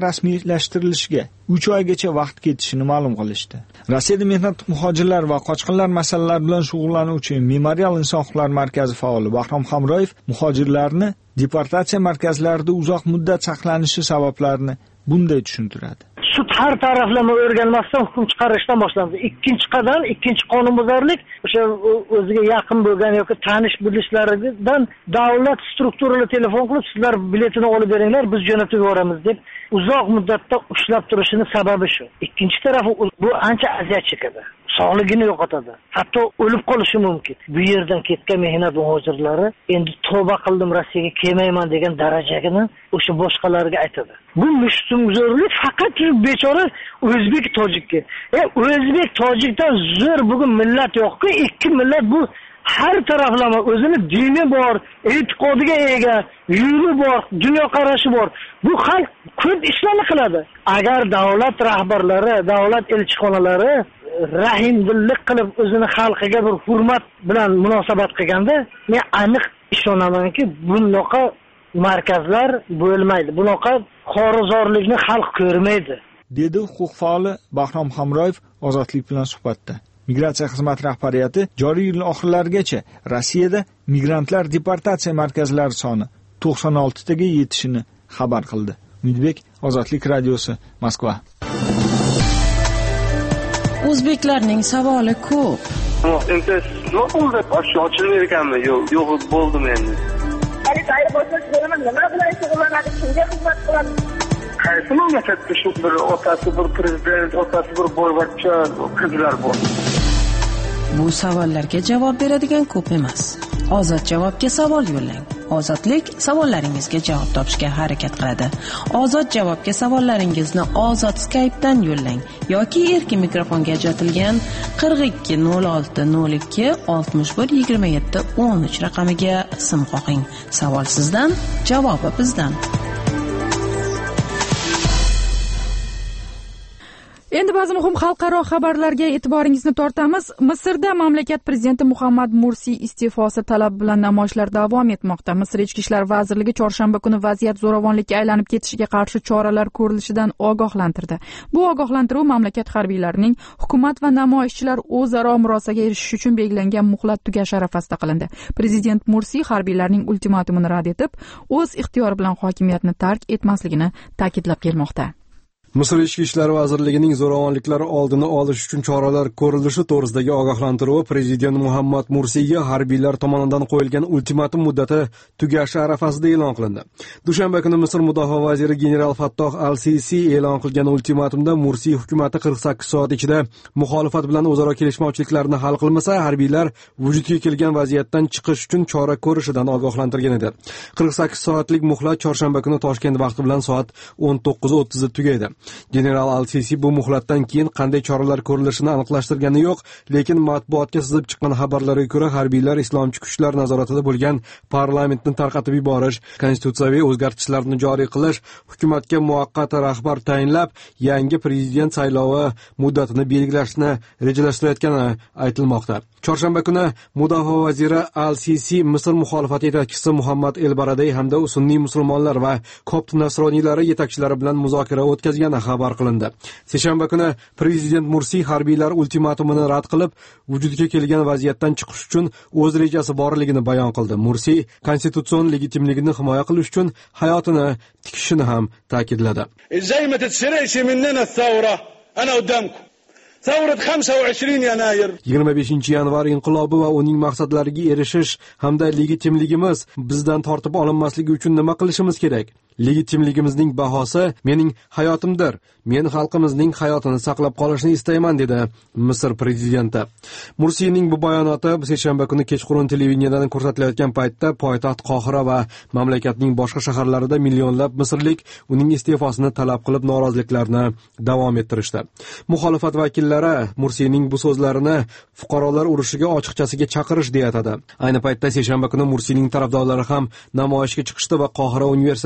rasmiylashtirilishiga uch oygacha vaqt ketishini ma'lum qilishdi. Rossiyada mehnat muhojirlar va qochqinlar masalalari masalalar bilan shug'ullanuvchi Memorial inson huquqlari markazi faoli Bahrom Hamroyev muhojirlarni deportatsiya markazlarida uzoq muddat saqlanishi sabablarini bunday tushuntiradi. Sud har taraflama o'rganmasdan hukm chiqarishdan boshlandi. Ikkinchi qadam, ikkinchi qonunbuzarlik o'sha o'ziga yaqin bo'lgan yoki tanish bilishlaridan davlat strukturali telefon qilib sizlar biletini olib beringlar, biz jo'natib yuboramiz deb uzoq muddatda ushlab turishini sababi shu. Ikkinchi tarafi bu ancha aziyat chekadi. Sog'ligini yo'qotadi. Hatto o'lib qolishi mumkin. Bu yerdan ketgan mehnat muhojirlari endi tavba qildim, Rossiyaga kelmayman degan darajagini o'sha boshqalarga aytadi. Bu mushtumzo'rlik faqat bechora o'zbek tojikka. E o'zbek tojikdan zo'r bugun millat yo'qki, ikki millat bu har taraflama o'zini dini bor, e'tiqodiga ega, yo'li bor, dunyoqarashi bor. Bu xalq ko'p ishlarni qiladi. Agar davlat rahbarlari, davlat elchixonalari rahimdillik qilib o'zini xalqiga bir hurmat bilan munosabat qilganda, men aniq ishonamanki, bunaqa markazlar bo'lmaydi. Bunaqa xorizorlikni xalq ko'rmaydi, dedi huquq faoli Bahrom Hamroyev Ozodlik bilan suhbatda. Migratsiya xizmati rahbariyati joriy yil oxirlarigacha Rossiyada migrantlar deportatsiya markazlari soni to'qson olti taga yetishini xabar qildi. Umidbek, Ozodlik radiosi, Moskva. O'zbeklarning savoli ko'p. Endi nima bo'ldi? Ochilmaydi ekanmi? Yo'q, yo'q bo'ldim endi. Hali qayerda bo'lsangiz bo'laman, nima bilan shug'ullanadi, kimga xizmat qiladi? Qaysi mamlakatda shu bir otasi bir prezident, otasi bir boyvachcha qizlar bor? Bu savollarga javob beradigan ko'p emas. Ozod javobga savol yo'llang. Ozodlik savollaringizga javob topishga harakat qiladi. Ozod javobga savollaringizni Ozod Skype'dan yo'llang yoki erkin mikrofonga ajratilgan qirq ikki nol olti nol ikki oltmish bir yigirma yetti o'n uch raqamiga sim qo'ying. Savol sizdan, javobi bizdan. Endi ba'zi muhim xalqaro xabarlarga e'tiboringizni tortamiz. Misrda mamlakat prezidenti Muhammad Mursi iste'fosi talabi bilan namoyishlar davom etmoqda. Misr Ichki ishlar vazirligi chorshanba kuni vaziyat zo'ravonlikka aylanib ketishiga qarshi choralar ko'rilishidan ogohlantirdi. Bu ogohlantiruv mamlakat harbiylarining hukumat va namoyishchilar o'zaro murosaga erishish uchun belgilangan muhlat tugashi arafasida qilindi. Prezident Mursi harbiylarning ultimatumini rad etib, o'z ixtiyori bilan hokimiyatni tark etmasligini ta'kidlab kelmoqda. Misr Ichki ishlar vazirligining zo'ravonliklar oldini olish uchun choralar ko'rilishi to'g'risidagi ogohlantiruvi prezident Muhammad Mursiga harbiylar tomonidan qo'yilgan ultimatum muddati tugashi arafasida e'lon qilindi. Dushanba kuni Misr mudofaa vaziri general Fattoh al-Sisi e'lon qilgan ultimatumda Mursi hukumatı qirq sakkiz soat ichida muxolifat bilan o'zaro kelishmovchiliklarni hal qilmasa, harbiylar vujudga kelgan vaziyatdan chiqish uchun chora ko'rishidan ogohlantirgan edi. qirq sakkiz soatlik muhlat chorshanba kuni Toshkent vaqti bilan soat o'n to'qqiz o'ttiz da tugaydi. General al-Sisi bu muhlatdan keyin qanday choralar ko'rilishini aniqlashtirgani yo'q, lekin matbuotga sizib chiqqan xabarlarga ko'ra harbiylar islomchi kuchlar nazoratida bo'lgan parlamentni tarqatib yuborish, konstitutsiyaviy o'zgartishlarni joriy qilish, hukumatga muvaqqat rahbar tayinlab, yangi prezident saylovi muddatini belgilashni rejalashtirayotgani aytilmoqda. Chorshanba kuni mudofaa vaziri al-Sisi Misr muxolifat yetakchisi Muhammad el-Baradey hamda sunniy musulmonlar va kopt nasroniylari yetakchilari bilan muzokara o'tkazgani xabar qilindi. Seshanba kuni prezident Mursi harbiylar ultimatumini rad qilib, vujudga kelgan vaziyatdan chiqish uchun o'z rejasi borligini bayon qildi. Mursi konstitutsion legitimligini himoya qilish uchun hayotini tikishini ham ta'kidladi. Izay ma tatsiraysh minnana ath-thawra ana qudamkum. yigirma beshinchi yanvar inqilobi va uning maqsadlariga erishish hamda legitimligimiz bizdan tortib olinmasligi uchun nima qilishimiz kerak? Legitimligimizning bahosi mening hayotimdir. Men xalqimizning hayotini saqlab qolishni istayman, dedi Misr prezidenti. Mursining bu bayonoti seshanba kuni kechqurun televideniyadan ko'rsatilayotgan paytda poytaxt Qohira va mamlakatning boshqa shaharlarida millionlab misrlik uning iste'fosini talab qilib noroziliklarni davom ettirishdi. Muxolifat vakillari Mursining bu so'zlarini fuqarolar urushiga ochiqchasiga chaqirish deyatadi. Ayni paytda seshanba kuni Mursining tarafdorlari ham namoyishga chiqishdi va Qohira universiteti oldida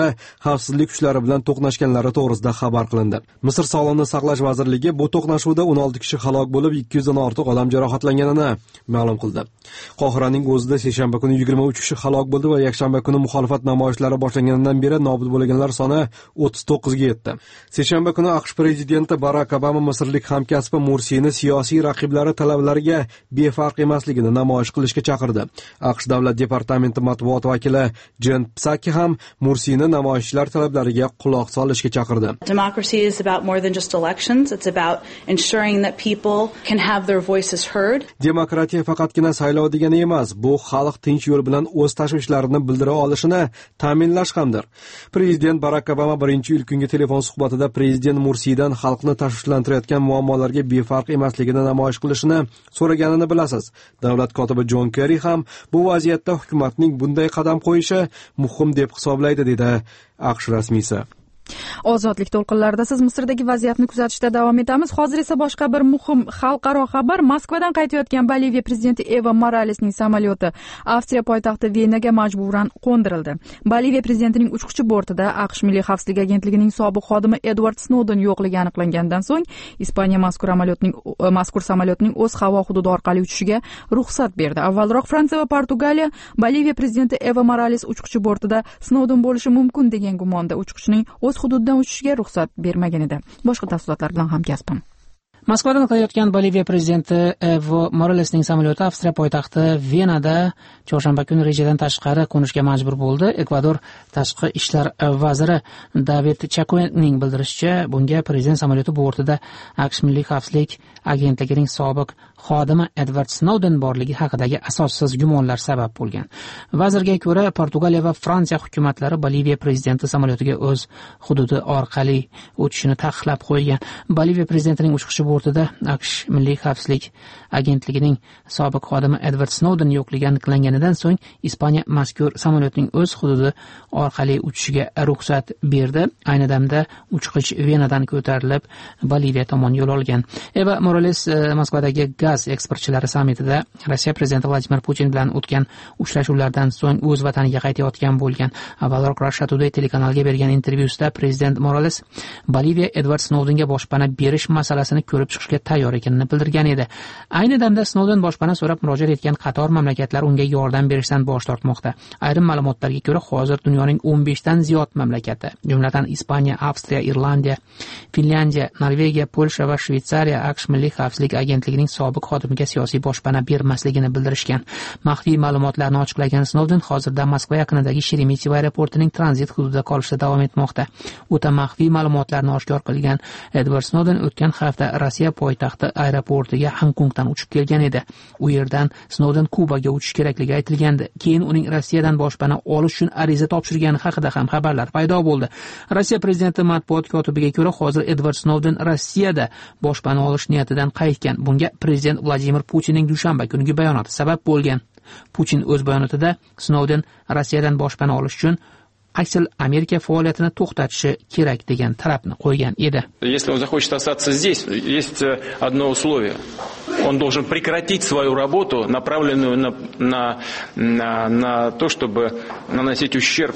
vaqtida xavfsizlik kuchlari bilan to'qnashganlari to'g'risida xabar qilindi. Misr Sog'liqni saqlash vazirligi bu to'qnashuvda o'n olti kishi halok bo'lib, ikki yuzdan ortiq odam jarohatlanganini ma'lum qildi. Qohiraning o'zida seshanba kuni yigirma uch kishi halok bo'ldi va yakshanba kuni muxolifat namoyishlari boshlanganidan beri nobud bo'lganlar soni o'ttiz to'qqiz ga yetdi. Seshanba kuni AQSh prezidenti Barak Obama misrlik hamkasbi Mursini siyosiy raqiblari talablariga befarq emasligini namoyish qilishga chaqirdi. AQSh davlat departamenti matbuot vakili Jen Psaki ham Mursini namoyishchilar talablariga quloq solishga chaqirdi. Democracy is about more than just elections. It's about ensuring that people can have their voices heard. Demokratiya faqatgina saylov degani emas, bu xalq tinch yo'l bilan o'z tashvishlarini bildira olishini ta'minlash hamdir. Prezident Barak Obama birinchi yil kungi telefon suhbatida prezident Mursidan xalqni tashvishlantirayotgan muammolarga befarq emasligini namoyish qilishini so'raganini bilasiz. Davlat kotibi Jon Kerri ham bu vaziyatda hukumatning bunday qadam qo'yishi muhim deb hisoblaydi, dedi AQSh rasmiysi. Ozodlik to'lqinlarida siz Misrdagi vaziyatni kuzatishda davom etamiz. Hozir esa boshqa bir muhim xalqaro xabar. Moskvadan qaytayotgan Boliviya prezidenti Evo Moralesning samolyoti Avstriya poytaxti Venaga majburan qo'ndirildi. Boliviya prezidentining uchquchi bortida AQSh Milliy xavfsizlik agentligining sobiq xodimi Edward Snowden yo'qligi aniqlangandan so'ng Ispaniya mazkur amaliyotning mazkur samolyotning o'z havo hududi orqali uchishiga ruxsat berdi. Avvalroq Fransiya va Portugaliya Boliviya prezidenti Evo Morales uchquchi bortida Snowden bo'lishi mumkin degan gumonda uchquchining o'z hududidan uchishga ruxsat bermagan edi. Boshqa tafsilotlar bilan hamkasbim. Moskvadan qaytayotgan Boliviya prezidenti Evo Moralesning samolyoti Avstriya poytaxti Venada chorshanba kuni rejadan tashqari qo'nishga majbur bo'ldi. Ekvador tashqi ishlar vaziri David Chakuening bildirishicha, bunga prezident samolyoti bortida AQSh Milliy xavfsizlik agentligining sobiq xodimi Edward Snowden borligi haqidagi asossiz gumonlar sabab bo'lgan. Vazirga ko'ra, Portugaliya va Fransiya hukumatlari Boliviya prezidenti samolyotiga o'z hududi orqali o'tishini taqiqlab qo'ygan. Boliviya prezidentining uchquchi bortida AQSh Milliy xavfsizlik agentligining sobiq xodimi Edward Snowden yo'qligi aniqlanganidan so'ng Ispaniya mazkur samolyotning o'z hududi orqali uchishiga ruxsat berdi. Ayni damda uchqich Venadan ko'tarilib Boliviya tomon yo'l olgan. Evo Morales Moskvadagi gaz eksportchilari sammitida Rossiya prezidenti Vladimir Putin bilan o'tgan uchrashuvlardan so'ng o'z vataniga qaytayotgan bo'lgan. Avvalroq Russia Today telekanaliga bergan intervyusida prezident Morales Boliviya Edward Snowdenga boshpana berish masalasini ko'rib chiqishga tayyor ekanini bildirgan edi. Ayni damda Snowden boshpana so'rab murojaat etgan qator mamlakatlar unga yordam berishdan bosh tortmoqda. Ayrim ma'lumotlarga ko'ra, hozir dunyoning o'n besh dan ziyod mamlakati, jumladan Ispaniya, Avstriya, Irlandiya, Finlyandiya, Norvegiya, Polsha va Shveysariya AQSh Milliy xavfsizlik agentligining sobiq xodimiga siyosiy boshpana bermasligini bildirishgan. Maxfiy ma'lumotlarni ochiqlagan Snowden hozirda Moskva yaqinidagi Sheremetyevo aeroportining tranzit hududida qolishda davom etmoqda. O'ta maxfiy ma'lumotlarni oshkor qilgan Edward Snowden o'tgan hafta Rossiya poytaxti aeroportiga Hongkongdan uchib kelgan edi. U yerdan Snowden Kubaga uchish kerakligi aytilgandi. Keyin uning Rossiyadan boshpana olish uchun ariza topshirgani haqida ham xabarlar paydo bo'ldi. Rossiya prezidenti matbuot kotibiga ko'ra, hozir Edward Snowden Rossiyada boshpana olish niyatidan qaytgan. Bunga prezident Vladimir Putinning dushanba kungi bayonoti sabab bo'lgan. Putin o'z bayonotida Snowden Rossiyadan boshpana olish uchun Аксель Amerika faoliyatini to'xtatishi kerak degan talabni qo'ygan edi. Если он захочет остаться здесь, есть одно условие. Он должен прекратить свою работу, направленную на, на, на, на то, чтобы наносить ущерб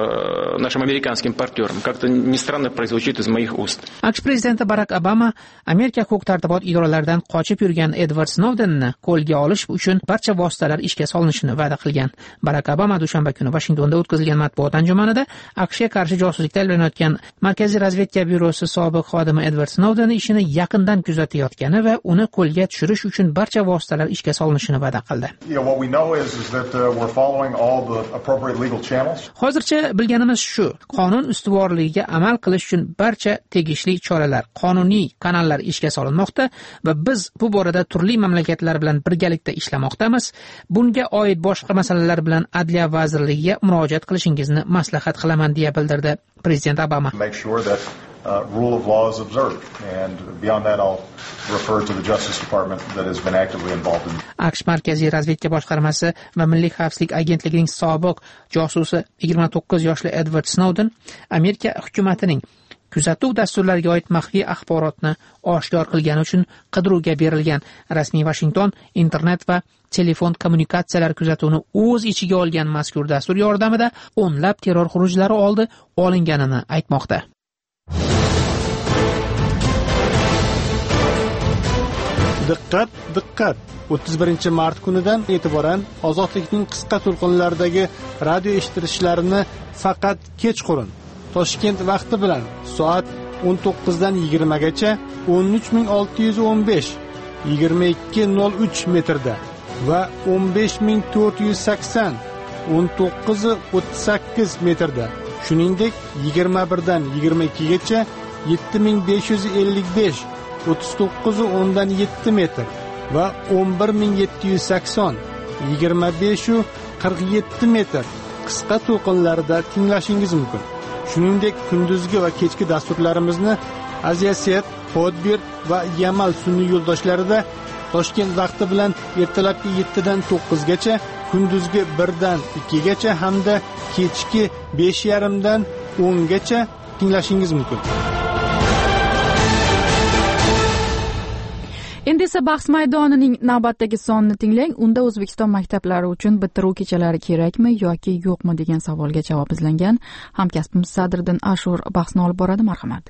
нашим американским партнерам. Как-то не странно прозвучит из моих уст. AQSh prezidenti Barak Obama Amerika huquq-tartibot idoralaridan qochib yurgan Edward Snowdenni qo'lga olish uchun barcha vositalar ishga solinishini va'da qilgan. Barak Obama dushanba kuni Washingtonda o'tkazilgan matbuot anjumanida AQShga qarshi josuslikda ayblanayotgan Markaziy razvedka byurosi sobiq xodimi Edward Snowden ishini yaqindan kuzatayotgani va uni qo'lga tushirish uchun barcha vositalar ishga solinishini va'da qildi. Hozircha bilganimiz shu: qonun ustuvorligiga amal qilish uchun barcha tegishli choralar, qonuniy kanallar ishga solinmoqda va biz bu borada turli mamlakatlar bilan birgalikda ishlamoqdamiz. Bunga oid boshqa masalalar bilan Adliya vazirligiga murojaat qilishingizni maslahat qilaman deya bildirdi prezident Obama. Uh, rule of law is observed, and beyond that I'll refer to the Justice Department that has been actively involved in. AQSh Markaziy razvedka boshqarmasi va Milliy xavfsizlik agentligining sobiq josusi yigirma to'qqiz yoshli Edward Snowden Amerika hukumatining kuzatuv dasturlariga oid maxfiy axborotni oshkor qilgani uchun qidiruvga berilgan. Rasmiy Washington internet va telefon kommunikatsiyalari kuzatuvini o'z ichiga olgan mazkur dastur yordamida o'nlab terror xurujlari oldi olinganini aytmoqda. Diqqat, diqqat! o'ttiz birinchi mart kunidan e'tiboran ozodlikning qisqa to'lqinlaridagi radio eshittirishlarini faqat kechqurun Toshkent vaqti bilan soat o'n to'qqizdan yigirmagacha o'n uch ming olti yuz o'n besh yigirma ikki nol uch metrda va o'n besh ming to'rt yuz sakson o'n to'qqiz o'ttiz sakkiz metrda, shuningdek yigirma birdan yigirma ikkigacha yetti ming besh yuz ellik besh o'ttiz to'qqiz o'ndan yetti metr va o'n bir ming yetti yuz sakson yigirma besh qirq yetti metr qisqa to'lqinlarida tinglashingiz mumkin. Shuningdek, kunduzgi va kechki dasturlarimizni Aziyaset, Podbir va Yamal sun'iy yo'ldoshlarida Toshkent vaqti bilan ertalabki yettidan to'qqizgacha, kunduzgi birdan ikkigacha hamda kechki besh yarim dan o'ngacha tinglashingiz mumkin. Endi esa bahs maydonining navbatdagi sonini tinglang. Unda O'zbekiston maktablari uchun bitiruv kechalari kerakmi yoki yo'qmi degan savolga javob izlangan. Hamkasbimiz Sadriddin Ashur bahsni olib boradi. Marhamat.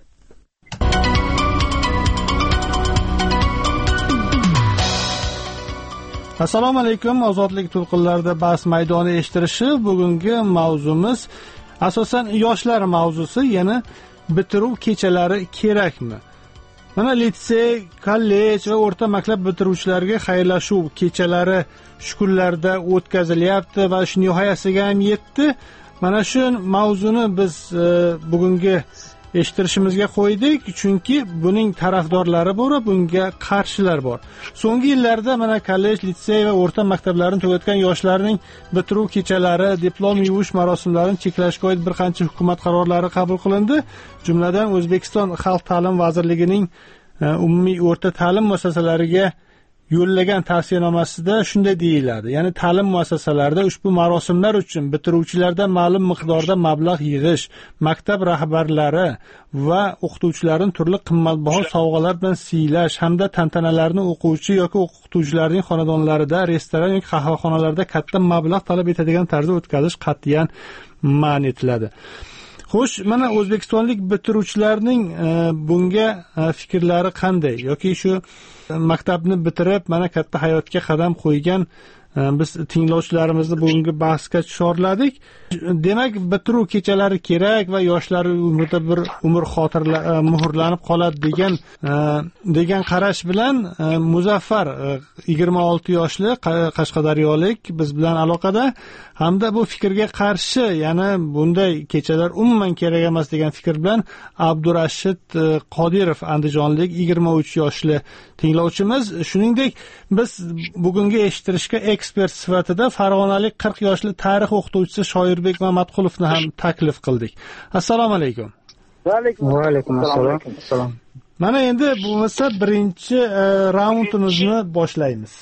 Assalomu alaykum. Ozodlik to'lqinlarida bahs maydoni eshittirishi. Bugungi mavzumiz asosan yoshlar mavzusi, ya'ni bitiruv kechalari kerakmi? Mana litsey, kollej va o'rta maktab bitiruvchilariga xayrlashuv kechalari shu kunlarda o'tkazilyapti va shu nihoyasiga ham yetdi. Mana shu mavzuni biz e, bugungi eshittirishimizga qo'ydik, chunki buning tarafdorlari bor va bunga qarshilar bor. So'nggi yillarda mana kollej, litsey va o'rta maktablarni tugatgan yoshlarning bitiruv kechalari, diplom yuvish marosimlarini cheklashga oid bir qancha hukumat qarorlari qabul qilindi. Jumladan O'zbekiston Xalq ta'lim vazirligining umumiy o'rta ta'lim muassasalariga yo'llagan tavsiyanomasida shunday deyiladi. Ya'ni ta'lim muassasalarida ushbu marosimlar uchun bitiruvchilardan ma'lum miqdorda mablag' yig'ish, maktab rahbarlari va o'qituvchilarni turli qimmatbaho sovg'alar bilan siylash hamda tantanalarni o'quvchi yoki o'qituvchilarning xonadonlarida, restoran yoki qahvaxonalarda katta mablag' talab etadigan tarzda o'tkazish qat'iyan man etiladi. Xo'sh, mana o'zbekistonlik bitiruvchilarning e, bunga e, fikrlari qanday? Yoki shu maktabni bitirib, mana katta hayotga qadam qo'ygan e, biz tinglovchilarimizni bugungi bahsga chorladik. Demak, bitiruv kechalari kerak va yoshlar umrida bir umr xotirlar e, muhrlanib qoladi degan e, degan qarash bilan e, Muzaffar e, yigirma olti yoshli qashqadaryolik biz bilan aloqada, hamda bu fikrga qarshi, ya'ni bunday kechalar umuman kerak emas degan fikr bilan Abdurashid Qodirov andijonlik yigirma uch yoshli tinglovchimiz. Shuningdek, biz bugungi eshittirishga ekspert sifatida farg'onalik qirq yoshli tarix o'qituvchisi Shoirbek Mamatqulovni ham taklif qildik. Assalomu alaykum. Va alaykum va alaykum assalom. Mana endi bo'lmasa birinchi e, raundimizni boshlaymiz.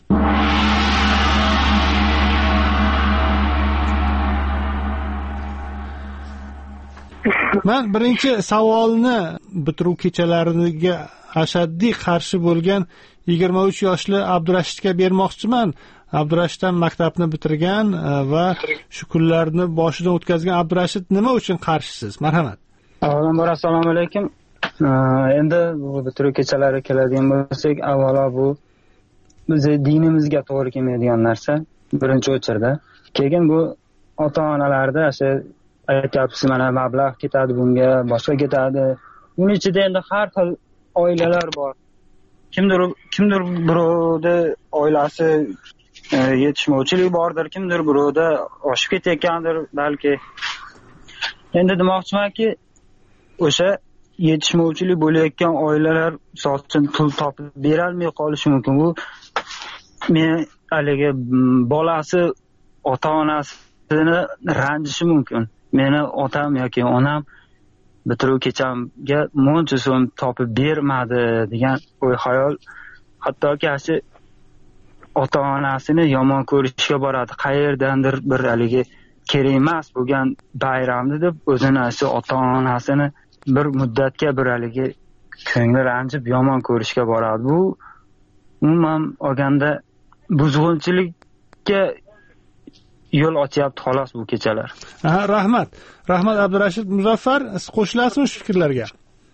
Men birinchi savolni bitiruv kechalariga ashaddiy qarshi bo'lgan yigirma uch yoshli Abdurashidga bermoqchiman. Abdurashid ham maktabni bitirgan va shu kunlarni boshidan o'tkazgan. Abdurashid, nima uchun qarshisiz? Marhamat. Avvalambor assalomu alaykum. Endi bu bitiruv kechalari keladigan bo'lsak, avvalo bu bizning dinimizga to'g'ri kelmaydigan narsa birinchi o'chirda. Keyin bu ota-onalarda o'sha aytyapsiz, mana mablag' ketadi bunga, boshqa ketadi. Uning ichida endi har xil oilalar bor. Kimdir kimdir birovda oilasi e, yetishmovchilik bordir, kimdir birovda oshib ketayotgandir balki. Endi demoqchimanki, o'sha yetishmovchilik bo'layotgan oilalar so'zin pul topib bera olmay qolishi mumkin. Bu men haligi bolasi ota-onasini ranjishi mumkin. Meni otam yoki onam bitiruv kechamga muncha so'm topib bermadi degan o'y xayol, hattoki ashi ota-onasini yomon ko'rishga boradi. Qayerdandir bir haligi kerak emas bo'lgan bayramni deb o'zini ashi ota-onasini bir muddatga bir haligi ko'ngli ranjib yomon ko'rishga boradi. Bu umuman olganda buzg'unchilikka yo'l ochyapti xolos bu kechalar. Aha, rahmat. Rahmat Abdurashid Muzaffar, siz qo'shilasizmi shu fikrlarga?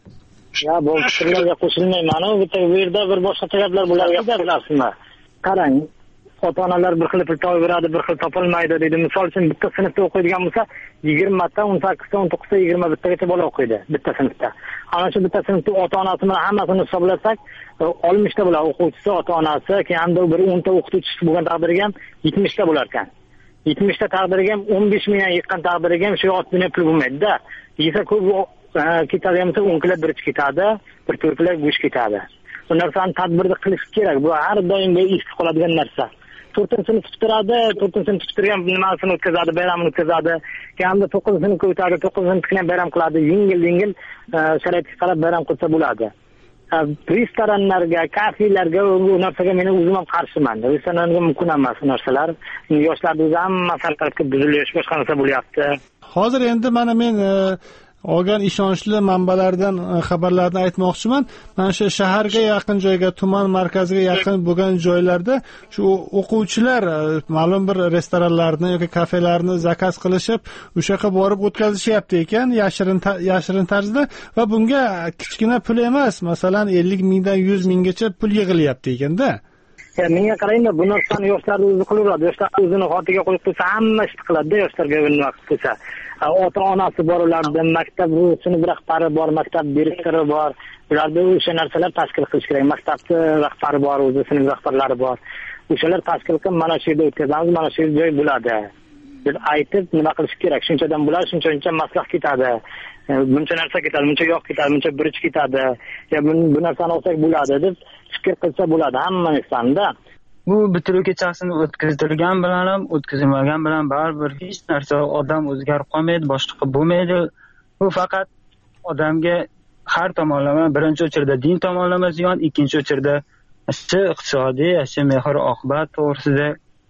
Ya bu fikrlarga qo'shilmayman. Bitta bu yerda bir boshqa gaplar bo'larga bilasizmi? Qarang, ota-onalar bir xil pul to'yveradi, bir xil topilmaydi deydi. Misol uchun bitta sinfda o'qiydigan bo'lsa, yigirma ta, o'n sakkiz ta, o'n to'qqiz ta, yigirma bittagacha bola o'qiydi bitta sinfda. Ana shu bitta sinfda ota-onasi bilan hammasini hisoblasak, oltmish ta bo'lar o'quvchisi, ota-onasi, keyin hamda bir o'n ta o'qituvchisi bo'lgan taqdirga ham yetmish ta bo'lar ekan. yetmish ta taqdirga ham o'n besh mingdan yiqqan taqdirga ham shu olti ming pul bo'lmaydi-da. Yesa ko'p ketadi ham o'n kilo birch ketadi, bir to'rt kilo go'sht ketadi. Bu narsani tadbirda qilish kerak. Bu har doim esda qoladigan narsa. to'rtinchi sinf tutiradi, to'rtinchi sinf tutirgan nimasini o'tkazadi, bayramini o'tkazadi. Keyin to'qqizinchi sinfga o'tadi, to'qqizinchi sinfga ham bayram qiladi. Yengil-yengil sharoitga qarab bayram qilsa bo'ladi. Restoranlarga, kafelarga bu narsaga men o'zim ham qarshiman. Restoranga mumkin emas bu narsalar. Yoshlarda o'zi hamma tarafga buzilish, boshqa narsa bo'lyapti. Hozir endi mana men olgan ishonchli manbalardan xabarlarni aytmoqchiman. Mana shu shaharga yaqin joyga, tuman markaziga yaqin bo'lgan joylarda shu o'quvchilar ma'lum bir restoranlarni yoki kafelarni zakaz qilishib, o'sha yoqqa borib o'tkazishyapti ekan, yashirin yashirin tarzda va bunga kichkina pul emas, masalan ellik mingdan yuz minggacha pul yig'ilyapti ekanda. Ya menga qaraymi, bu narsani yoshlar o'zi qilaveradi. Yoshlar o'zini xotiga qo'yib qo'ysa, hamma ish qiladi-da, yoshlarga nima qilsa. Ota-onasi bor ularda, maktab sinf rahbari bor, maktab direktori bor. Ularda o'sha narsalar tashkil qilish kerak. Maktabda rahbari bor, o'zi sinf rahbarlari bor. O'shalar tashkil qilib, mana shu yerda o'tkazamiz, mana shu joy bo'ladi deb aytib nima qilish kerak. Shunchadan bular shuncha-shuncha maslahat ketadi. Buncha narsa ketadi, buncha yog' ketadi, buncha birch ketadi. Ya bu narsani olsak bo'ladi deb fikr qilsa bo'ladi hamma narsanda. Bu bitiruv kechasini o'tkazilgan bilan ham, o'tkazilmagan bilan baribir hech narsa odam o'zgarib qolmaydi, boshqa bo'lmaydi. Bu faqat odamga har tomonlama, birinchi o'chirda din tomonlama ziyon, ikkinchi o'chirda shu iqtisodiy, shu mehr oqibat to'g'risida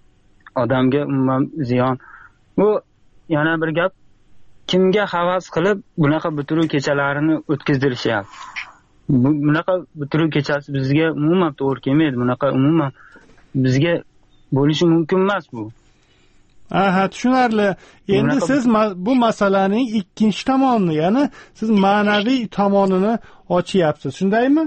odamga umuman ziyon. Bu yana bir gap, kimga havas qilib bunaqa bitiruv kechalarini o'tkazilishyapti. Bunaqa bitiruv kechasi bizga umuman to'g'ri kelmaydi. Bunaqa umuman bizga bo'lishi mumkin emas bu. Aha, tushunarli. Endi siz bu masalaning ikkinchi tomonini, ya'ni siz ma'naviy tomonini ochyapsiz, shundaymi?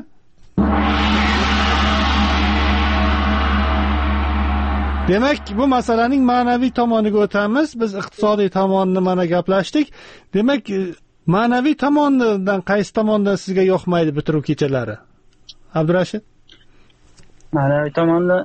Demak, bu masalaning ma'naviy tomoniga o'tamiz. Biz iqtisodiy tomonini mana gaplashdik. Demak, ma'naviy tomondan qaysi tomondan sizga yoqmaydi bitiruv kechalari? Abdurashid? Ma'naviy tomonda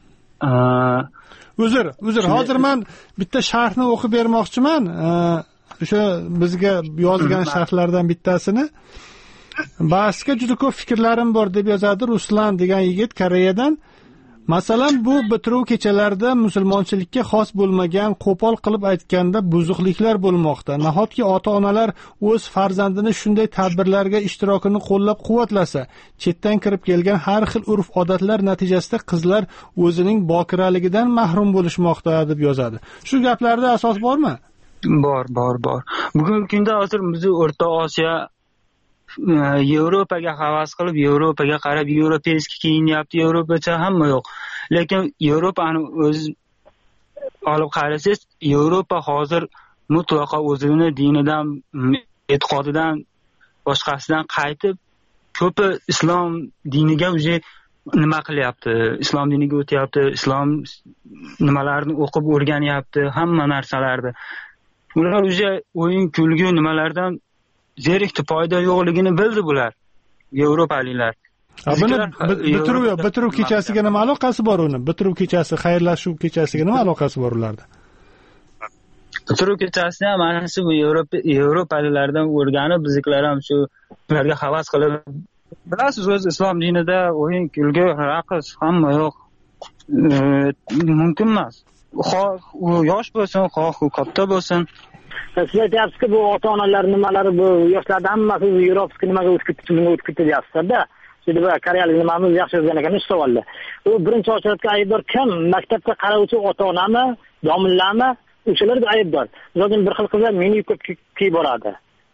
Uzr, uzr. Hozir men bitta sharhni o'qib bermoqchiman. O'sha bizga yozgan sharhlardan bittasini. Bahsga juda ko'p fikrlarim bor deb yozadi Ruslan degan yigit Koreyadan. Masalan, bu bitiruv kechalarida musulmonchilikka xos bo'lmagan, qo'pol qilib aytganda buzuqliklar bo'lmoqda. Nahotki ota-onalar o'z farzandini shunday tadbirlarga ishtirokini qo'llab-quvvatlasa, chetdan kirib kelgan har xil urf-odatlar natijasida qizlar o'zining bokiraligidan mahrum bo'lishmoqda deb yozadi. Shu gaplarda asos bormi? Bor, bor, bor. Bugungi kunda hozir bizni O'rta Osiyo Yevropaga havas qilib, Yevropaga qarab, yevropeyskiy kiyinyapti, Yevropacha hamma yo'q. Lekin Yevropani o'z olib qarasangiz, Yevropa hozir mutlaqo o'zini dinidan, e'tiqodidan, boshqasidan qaytib, ko'pi islom diniga o'zi nima qilyapti, islom diniga o'tyapti, islom nimalarini o'qib o'rganyapti, hamma narsalarni. Ular o'zi o'yin, kulgi nimalardan zerikti, foyda yo'qligini bildi bular, yevropaliklar. Buni bitiruv, bitiruv kechasiga nima aloqasi bor uni? Bitiruv kechasi, xayrlashuv kechasiga nima aloqasi bor ularda? Bitiruv kechasida mana shu Yevropa yevropaliklardan o'rganib, bizlar ham shu ularga havas qilib, bilasiz, o'z islom dinida o'yin, kulgi, raqs hamma yo'q. Mumkin emas. Xoh u yosh bo'lsin, xoh u katta bo'lsin. Siz aytyapsizki, bu ota-onalar nimalari, bu yoshlardan hammasi yevropskiy nimaga o'tib ketdi, bunga o'tib ketdi deyapsiz-da. Şimdi bu koreyalik nimamiz yaxshi o'zgan ekan shu savolda. U birinchi ochiladigan aybdor kim? Maktabga qarovchi ota-onami, domlalarmi? O'shalar aybdor. Zo'rg'in bir xil qizlar meni ko'p kiyib boradi.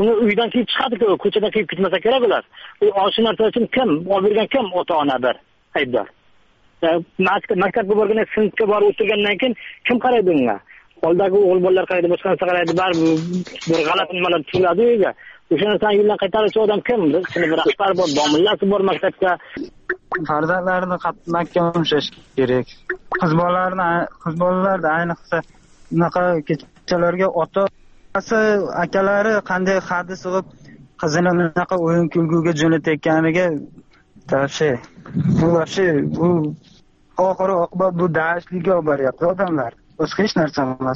uni uydan kiyib chiqadi-ku, ko'chadan kiyib ketmasa kerak ular. U shu narsa uchun kim, olib bergan kim? Ota-ona bir aybdor. Maktabga borgan, sinfga borib o'tirgandan keyin kim qaraydi unga? Oldagi o'g'il bolalar qaraydi, boshqa narsa qaraydi, baribir bir g'alati nimalar tushiladi uyga. O'sha narsani yo'ldan qaytaruvchi odam kim? Sinf rahbar bor, domlalar bor maktabga. Farzandlarini qatnashga o'xshash kerak. Qiz bolalarni, qiz bolalarda ayniqsa unaqa kechalarga ota-onasi, akalari qanday haddi sig'ib qizini unaqa o'yin kulguga jo'natayotganiga tavsiya. Bu vaqti bu oxiri oqibat bu daashlikka olib boryapti odamlar. Boshqa hech narsa emas.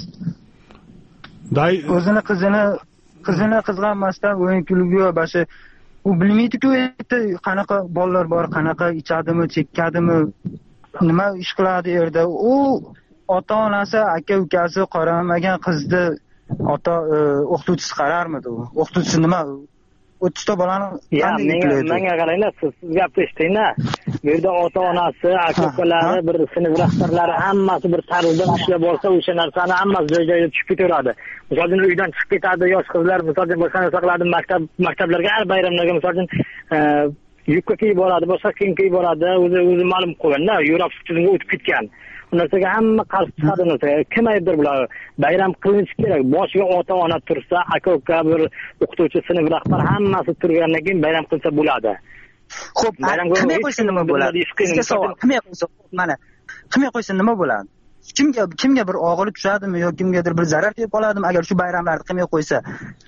Day o'zini qizini qizini qizg'anmasdan o'yin kulguga bashi u bilmaydi-ku, qanaqa bolalar bor, qanaqa ichadimi, chekkadimi, nima ish qiladi yerda. U ota-onasi, aka-ukasi qaramagan qizni ota o'qituvchisi qararmidi u? O'qituvchisi nima? o'ttizta bolani qanday yuklaydi? Menga qaranglar, siz gapni eshitinglar. Bu yerda ota-onasi, aka-ukalari, bir sinf rahbarlari hammasi bir tarzda ishlab borsa, o'sha narsani hammasi joy-joyiga tushib ketaveradi. Misol uchun uydan chiqib ketadi yosh qizlar, misol uchun boshqa narsa qiladi, maktab maktablarga har bayramlarga misol uchun yubka kiyib boradi, boshqa kiyim kiyib boradi, o'zi o'zi ma'lum qilganda, Yevropa tizimiga o'tib ketgan. Bu narsaga hamma qarshi chiqadi narsaga. Kim aybdor bular? Bayram qilinishi kerak. Boshiga ota-ona tursa, aka-uka, bir o'qituvchi, sinf rahbar hammasi turgandan keyin bayram qilsa bo'ladi. Xo'p, qilmay qo'ysa nima bo'ladi? Sizga savol, qilmay qo'ysa, mana, qilmay qo'ysa nima bo'ladi? Kimga kimga bir og'irlik tushadimi yoki kimgadir bir zarar kelib qoladimi agar shu bayramlarni qilmay qo'ysa?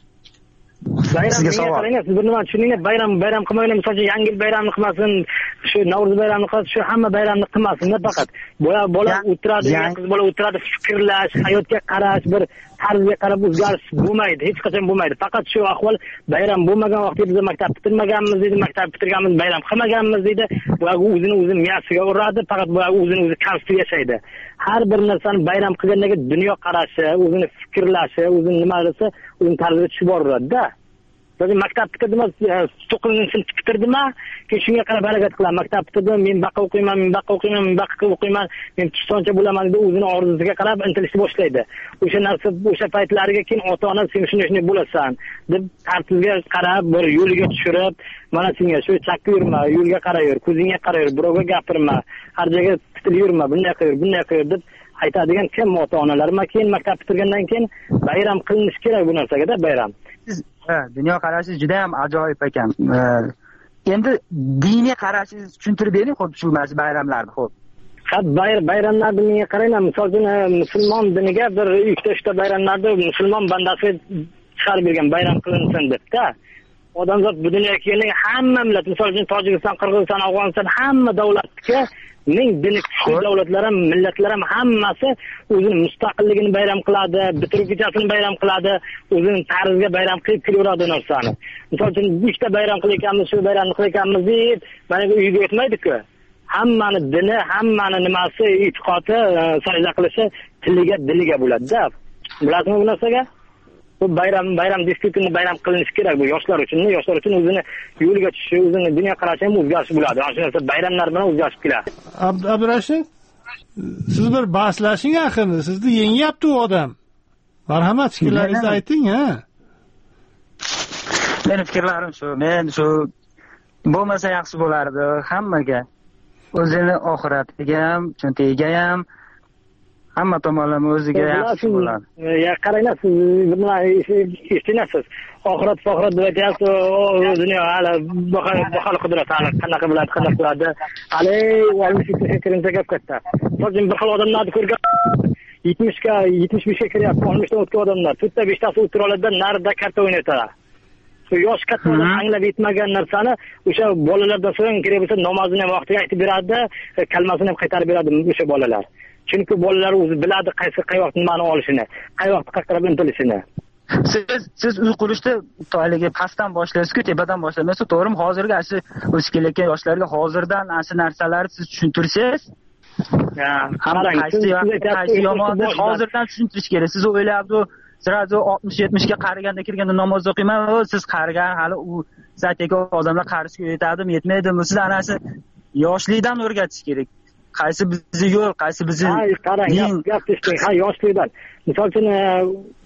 Sizga savol. Siz bir nima tushuninglar, bayram bayram qilmagan, masalan, Yangi yil bayramini qilmasin, shu Navro'z bayramini qilsin, shu hamma bayramni qilmasin, faqat. Bola bola o'tiradi, qiz bola o'tiradi, fikrlash, hayotga qarash, bir tarzga qarab o'zgarish bo'lmaydi, hech qachon bo'lmaydi. Faqat shu ahvol bayram bo'lmagan vaqtda biz maktab bitirmaganmiz deydi, maktab bitirganmiz, bayram qilmaganmiz deydi. Bu o'zini o'zi miyasiga uradi, faqat bu o'zini o'zi kamsitib yashaydi. Har bir narsani bayram qilgandagi dunyo qarashi, o'zini fikrlashi, o'zini nima desa, o'zini tarziga tushib boraveradi-da. Biz maktab bitirdimi, to'qqizinchi sinf bitirdimi, keyin shunga qarab harakat qilaman. Maktab bitirdim, men baqa o'qiyman, men baqa o'qiyman, men baqa o'qiyman, men pistoncha bo'laman deb o'zini orzusiga qarab intilishni boshlaydi. O'sha narsa, o'sha paytlariga keyin ota-ona sen shunday shunday bo'lasan deb tartibga qarab, bir yo'liga tushirib, mana senga shu chakka yurma, yo'lga qara yur, ko'zingga qara yur, birovga gapirma, har joyga titilib yurma, bunday qil, bunday qil deb aytadigan kim ota-onalar? Keyin maktab bitirgandan keyin bayram qilinishi kerak bu narsaga-da bayram. Dunyo qarashingiz juda ham ajoyib ekan. Endi diniy qarashingizni tushuntirib bering, xo'p, shu bayramlarni, xo'p. Ha, bayramlarni menga qaranglar, misol uchun musulmon diniga bir ikkita uchta bayramlarni musulmon bandasi chiqarib bergan, bayram qilinsin deb-da. Odamzod bu dunyoga kelgan hamma millat, misol uchun Tojikiston, Qirg'iziston, Afg'oniston hamma davlatga ming dini kuchli davlatlar ham, millatlar ham hammasi o'zini mustaqilligini bayram qiladi, bitiruv kechasini bayram qiladi, o'zini tarziga bayram qilib kelaveradi narsani. Misol uchun ikkita bayram qilayotganmiz, shu bayramni qilayotganmiz deb, mana bu uyga o'tmaydi-ku. Hammani dini, hammani nimasi, e'tiqodi, sajda qilishi tiliga, diliga bo'ladi-da. Bilasizmi bu narsaga? Bu bayram bayram diskutini bayram qilinishi kerak bu yoshlar uchun, yoshlar uchun o'zini yo'liga tushishi, o'zini dunyo qarashi ham o'zgarish bo'ladi. Ana shu narsa bayramlar bilan o'zgarib keladi. Abdurashid, siz bir bahslashing axirda, sizni yengyapti u odam. Marhamat, fikrlaringizni ayting, ha. Mening fikrlarim shu, men shu bo'lmasa yaxshi bo'lardi hammaga. O'zini oxiratiga ham, cho'ntagiga ham hamma tomonlama o'ziga yaxshi bo'ladi. Ya qaranglar, siz nima eshitdingsiz? Oxirat, oxirat deb aytyapsiz, dunyo hali baholi qudrat, hali qanaqa bo'ladi, qanaqa bo'ladi. Hali oltmish fikrimizga gap katta. Hozir bir xil odamlarni ko'rgan yetmish ga yetmish besh ga kiryapti, oltmish dan o'tgan odamlar, to'rtta beshtasi o'tira oladi, narida karta o'ynayotadi. Shu yosh katta odam anglab yetmagan narsani o'sha bolalardan so'rang, kerak bo'lsa namozini ham vaqtiga aytib beradi, kalmasini ham qaytarib beradi o'sha bolalar. Chunki bolalar o'zi biladi qaysi qay vaqt nimani olishini, qay vaqt qaqrab intilishini. Siz siz uy qurishda to'yligi pastdan boshlaysiz-ku, tepadan boshlaysiz. To'g'rimi? Hozirgi asli o'sib kelayotgan yoshlarga hozirdan asli narsalarni siz tushuntirsangiz, ha, qaysi qaysi yomon hozirdan tushuntirish kerak. Siz o'ylayapsiz, sirasi oltmish yetmish ga qariganda kirganda namoz o'qiyman, siz qarigan hali u zatga odamlar qarishga yetadimi, yetmaydimi? Siz anasi yoshlikdan o'rgatish kerak. Qaysi bizni yo'l, qaysi bizni qarang, gap gap eshitding, ha, yoshlikdan. Misol uchun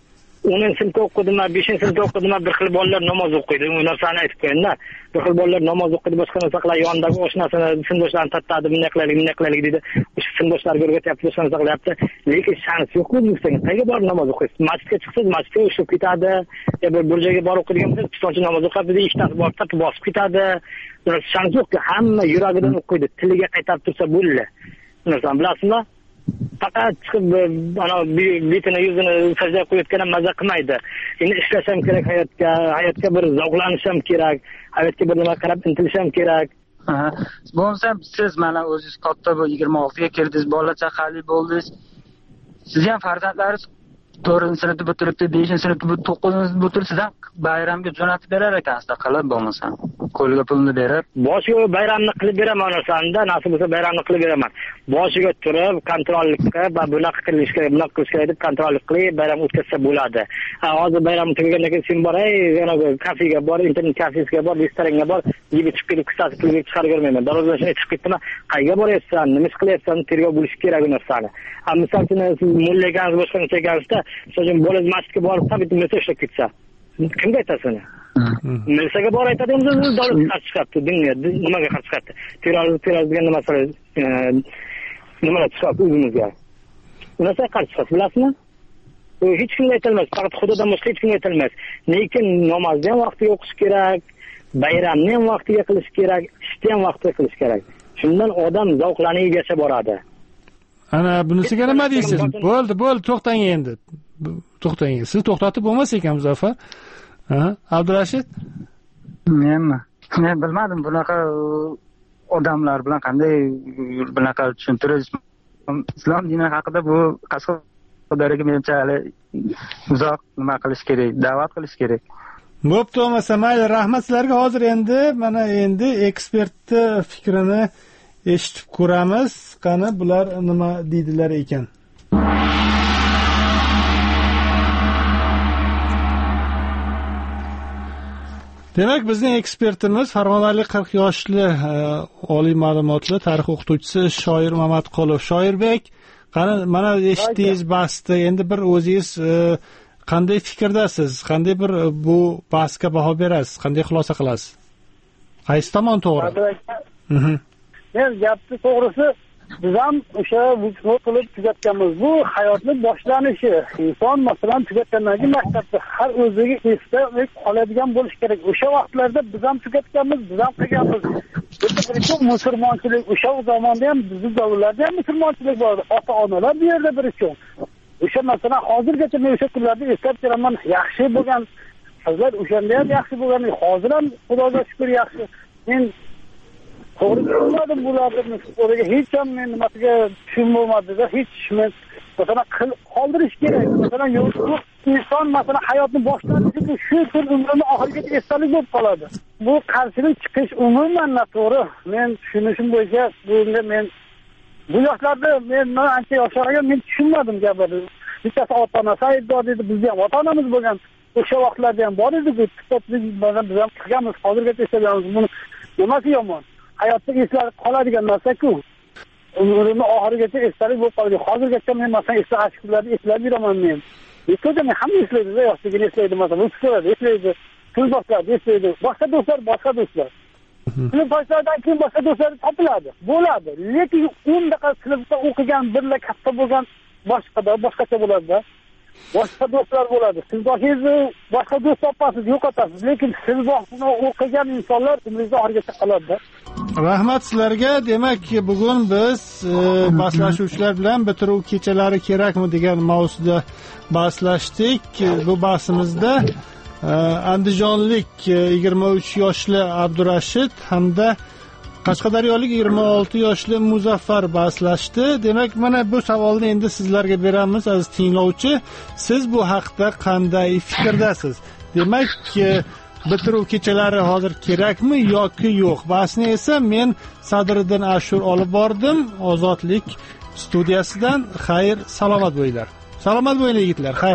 o'ninchi sinfda o'qidimmi, beshinchi sinfda o'qidimmi, bir xil bolalar namoz o'qiydi. U narsani aytib qo'ying-da. Bir xil bolalar namoz o'qiydi, boshqa narsa qiladi, yonidagi oshnasini, sinfdoshlarini tatadi, bunday qilaylik, bunday qilaylik deydi. O'sha sinfdoshlarga o'rgatyapti, boshqa narsa qilyapti. Lekin shans yo'q-ku O'zbekistonga. Qayerga borib namoz o'qiysiz? Masjidga chiqsangiz, masjidga o'shib ketadi. Ya bir joyga borib o'qiydigan bo'lsangiz, pistonchi namoz o'qiydi, ishtasi borib tatib bosib ketadi. Bunaqa shans yo'q-ku. Hamma yuragidan o'qiydi, tiliga qaytarib tursa bo'ldi. Narsani bilasizmi? Faqat chiqib ana betini yuzini sajda qo'yayotgan maza qilmaydi. Endi ishlash ham kerak hayotga, hayotga bir zavqlanish ham kerak, hayotga bir nima qarab intilish ham kerak. Ha, bo'lmasa siz mana o'zingiz katta bu yigirma oltiga kirdingiz, bola chaqali bo'ldingiz. Siz ham farzandlaringiz to'rtinchi sinfni bitiribdi, beshinchi sinfni to'qqizinchi bitirib, siz ham bayramga jo'natib berar ekansizda qilib bo'lmasa. Qo'lga pulni berib, boshiga bayramni qilib beraman narsanda, nasib bo'lsa bayramni qilib beraman. Boshiga turib, kontrollikka va bunaqa qilish kerak, bunaqa qilish kerak deb kontrollik qilib bayram o'tkazsa bo'ladi. Ha, hozir bayram tugagandan keyin sen bor, ey, yana kafega bor, internet kafesiga bor, restoranga bor, yeb chiqib kelib qisasi pulga chiqarib bermayman. Darvozadan chiqib ketdimi, qayerga boryapsan, nima ish qilyapsan, tergov bo'lish kerak bu narsani. Ha, misol uchun siz mullagansiz, boshqa narsa ekansiz-da, so'zim bolangiz masjidga borib, tabiiy narsa ishlab ketsa, kimga aytasiz? Milsaga bor aytadi, endi davlat qarshi chiqibdi, dinga, nimaga qarshi chiqibdi? Terrorizm, terrorizm degan masala nimalar chiqibdi o'zimizga. Unaqa qarshi chiqibdi, bilasizmi? U hech kimga aytilmas, faqat Xudodan boshqa hech kimga aytilmas. Lekin namozni ham vaqtiga o'qish kerak, bayramni ham vaqtiga qilish kerak, ishni ham vaqtiga qilish kerak. Shundan odam zavqlanib yashab boradi. Ana bunisiga nima deysiz? Bo'ldi, bo'ldi, to'xtang endi. To'xtang. Siz to'xtatib bo'lmas ekan Muzaffar. Ha, Abdurashid? Menmi? Men bilmadim bunaqa odamlar bilan qanday bunaqa tushuntirish. Islom dini haqida bu Qashqadaryoga menimcha hali uzoq nima qilish kerak, da'vat qilish kerak. Bo'pti, bo'lmasa mayli, rahmat sizlarga. Hozir endi mana endi ekspertni fikrini eshitib ko'ramiz. Qani bular nima deydilar ekan? Demak, bizning ekspertimiz Farg'onalik qirq yoshli oliy ma'lumotli tarix o'qituvchisi Shoir Mamatqulov. Shoirbek, qani mana eshitdingiz bahsni. Endi bir o'zingiz qanday fikrdasiz? Qanday bir bu bahsga baho berasiz? Qanday xulosa qilasiz? Qaysi tomon to'g'ri? Men gapni to'g'risi biz ham o'sha vujud qilib tugatganmiz. Bu hayotning boshlanishi. Inson masalan tugatgandan keyin maktabda har o'ziga esda qoladigan bo'lish kerak. O'sha vaqtlarda biz ham tugatganmiz, biz ham qilganmiz. Birinchi musulmonchilik o'sha zamonda ham bizning davrlarda ham musulmonchilik bor. Ota-onalar bu yerda birinchi. O'sha masalan hozirgacha men o'sha kunlarda eslab kelaman. Yaxshi bo'lgan qizlar o'shanda ham yaxshi bo'lgan. Hozir ham Xudoga shukr yaxshi. Men to'g'ri tushunmadim bularni. O'raga hech ham men nimasiga tushunmadim-da, hech men masalan qoldirish kerak. Masalan, yo'q inson masalan hayotni boshlanishi shu kun umrini oxirigacha esdalik bo'lib qoladi. Bu qarshilik chiqish umuman noto'g'ri. Men tushunishim bo'yicha bunga men bu yoshlarda men ancha yoshlarga men tushunmadim gapni. Bittasi ota-onasi aybdor dedi, biz ham ota-onamiz bo'lgan. O'sha vaqtlarda ham bor edi-ku, kitoblik bo'lgan biz ham qilganmiz, hozirgacha eslaymiz. Buni nimasi yomon? Hayotda eslanib qoladigan narsa-ku. Umrimni oxirigacha esdalik bo'lib qoladi. Hozirgacha men masalan eski ashqlarni eslab yuraman men. Esladi, men hamma eslaydi, yoshligini eslaydi, masalan, ustolar eslaydi, sinfdoshlar eslaydi, boshqa do'stlar, boshqa do'stlar. Sinfdoshlardan keyin boshqa do'stlar topiladi, bo'ladi. Lekin o'n daqiqa sinfda o'qigan, birla katta bo'lgan boshqada, boshqacha bo'ladi-da. Boshqa do'stlar bo'ladi. Sinfdoshingizni boshqa do'st topasiz, yo'qotasiz, lekin sinfdoshni o'qigan insonlar umringizda oxirigacha qoladi-da. Rahmat sizlarga. Demak, bugun biz e, bahslashuvchilar bilan bitiruv kechalari kerakmi degan mavzuda bahslashdik. Bu bahsimizda e, andijonlik yigirma uch yoshli Abdurashid hamda Qashqadaryolik yigirma olti yoshli Muzaffar bahslashdi. Demak, mana bu savolni endi sizlarga beramiz, aziz tinglovchi. Siz bu haqda qanday fikrdasiz? Demak, bitiruv kechalari hozir kerakmi yoki yo'q? Bahsni esa men Sadriddin Ashur olib bordim, Ozodlik studiyasidan. Xayr, salomat bo'linglar. Salomat bo'linglar yigitlar. Xayr.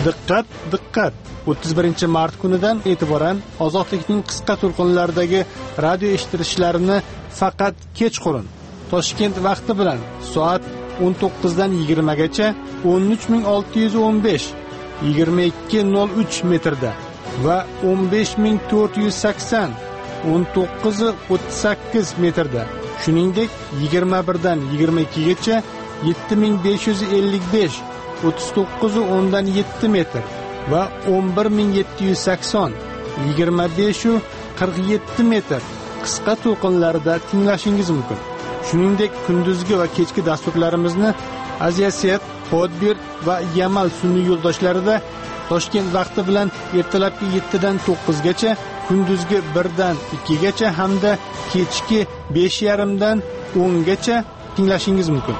Diqqat, diqqat. o'ttiz birinchi mart kunidan e'tiboran ozodlikning qisqa to'lqinlaridagi radio eshittirishlarini faqat kechqurun Toshkent vaqti bilan soat o'n to'qqizdan yigirmagacha o'n uch ming olti yuz o'n besh yigirma ikki nol uch metrda va o'n besh ming to'rt yuz sakson o'n to'qqiz o'ttiz sakkiz metrda, shuningdek yigirma birdan yigirma ikkigacha yetti ming besh yuz ellik besh o'ttiz to'qqiz o'ndan yetti metr va o'n bir ming yetti yuz sakson yigirma besh qirq yetti metr qisqa to'lqinlarida tinglashingiz mumkin. Shuningdek, kunduzgi va kechki dasturlarimizni Aziyaset, Podbir va Yamal sun'iy yo'ldoshlarida Toshkent vaqti bilan ertalabki yettidan to'qqizgacha, kunduzgi birdan ikkigacha hamda kechki besh yarim dan o'ngacha tinglashingiz mumkin.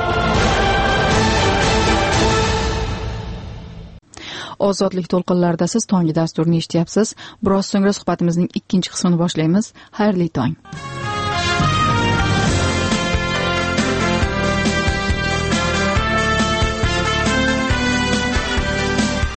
Ozodlik to'lqinlarida siz tongi dasturini eshityapsiz. Biroz so'ngra suhbatimizning ikkinchi qismini boshlaymiz. Xayrli tong.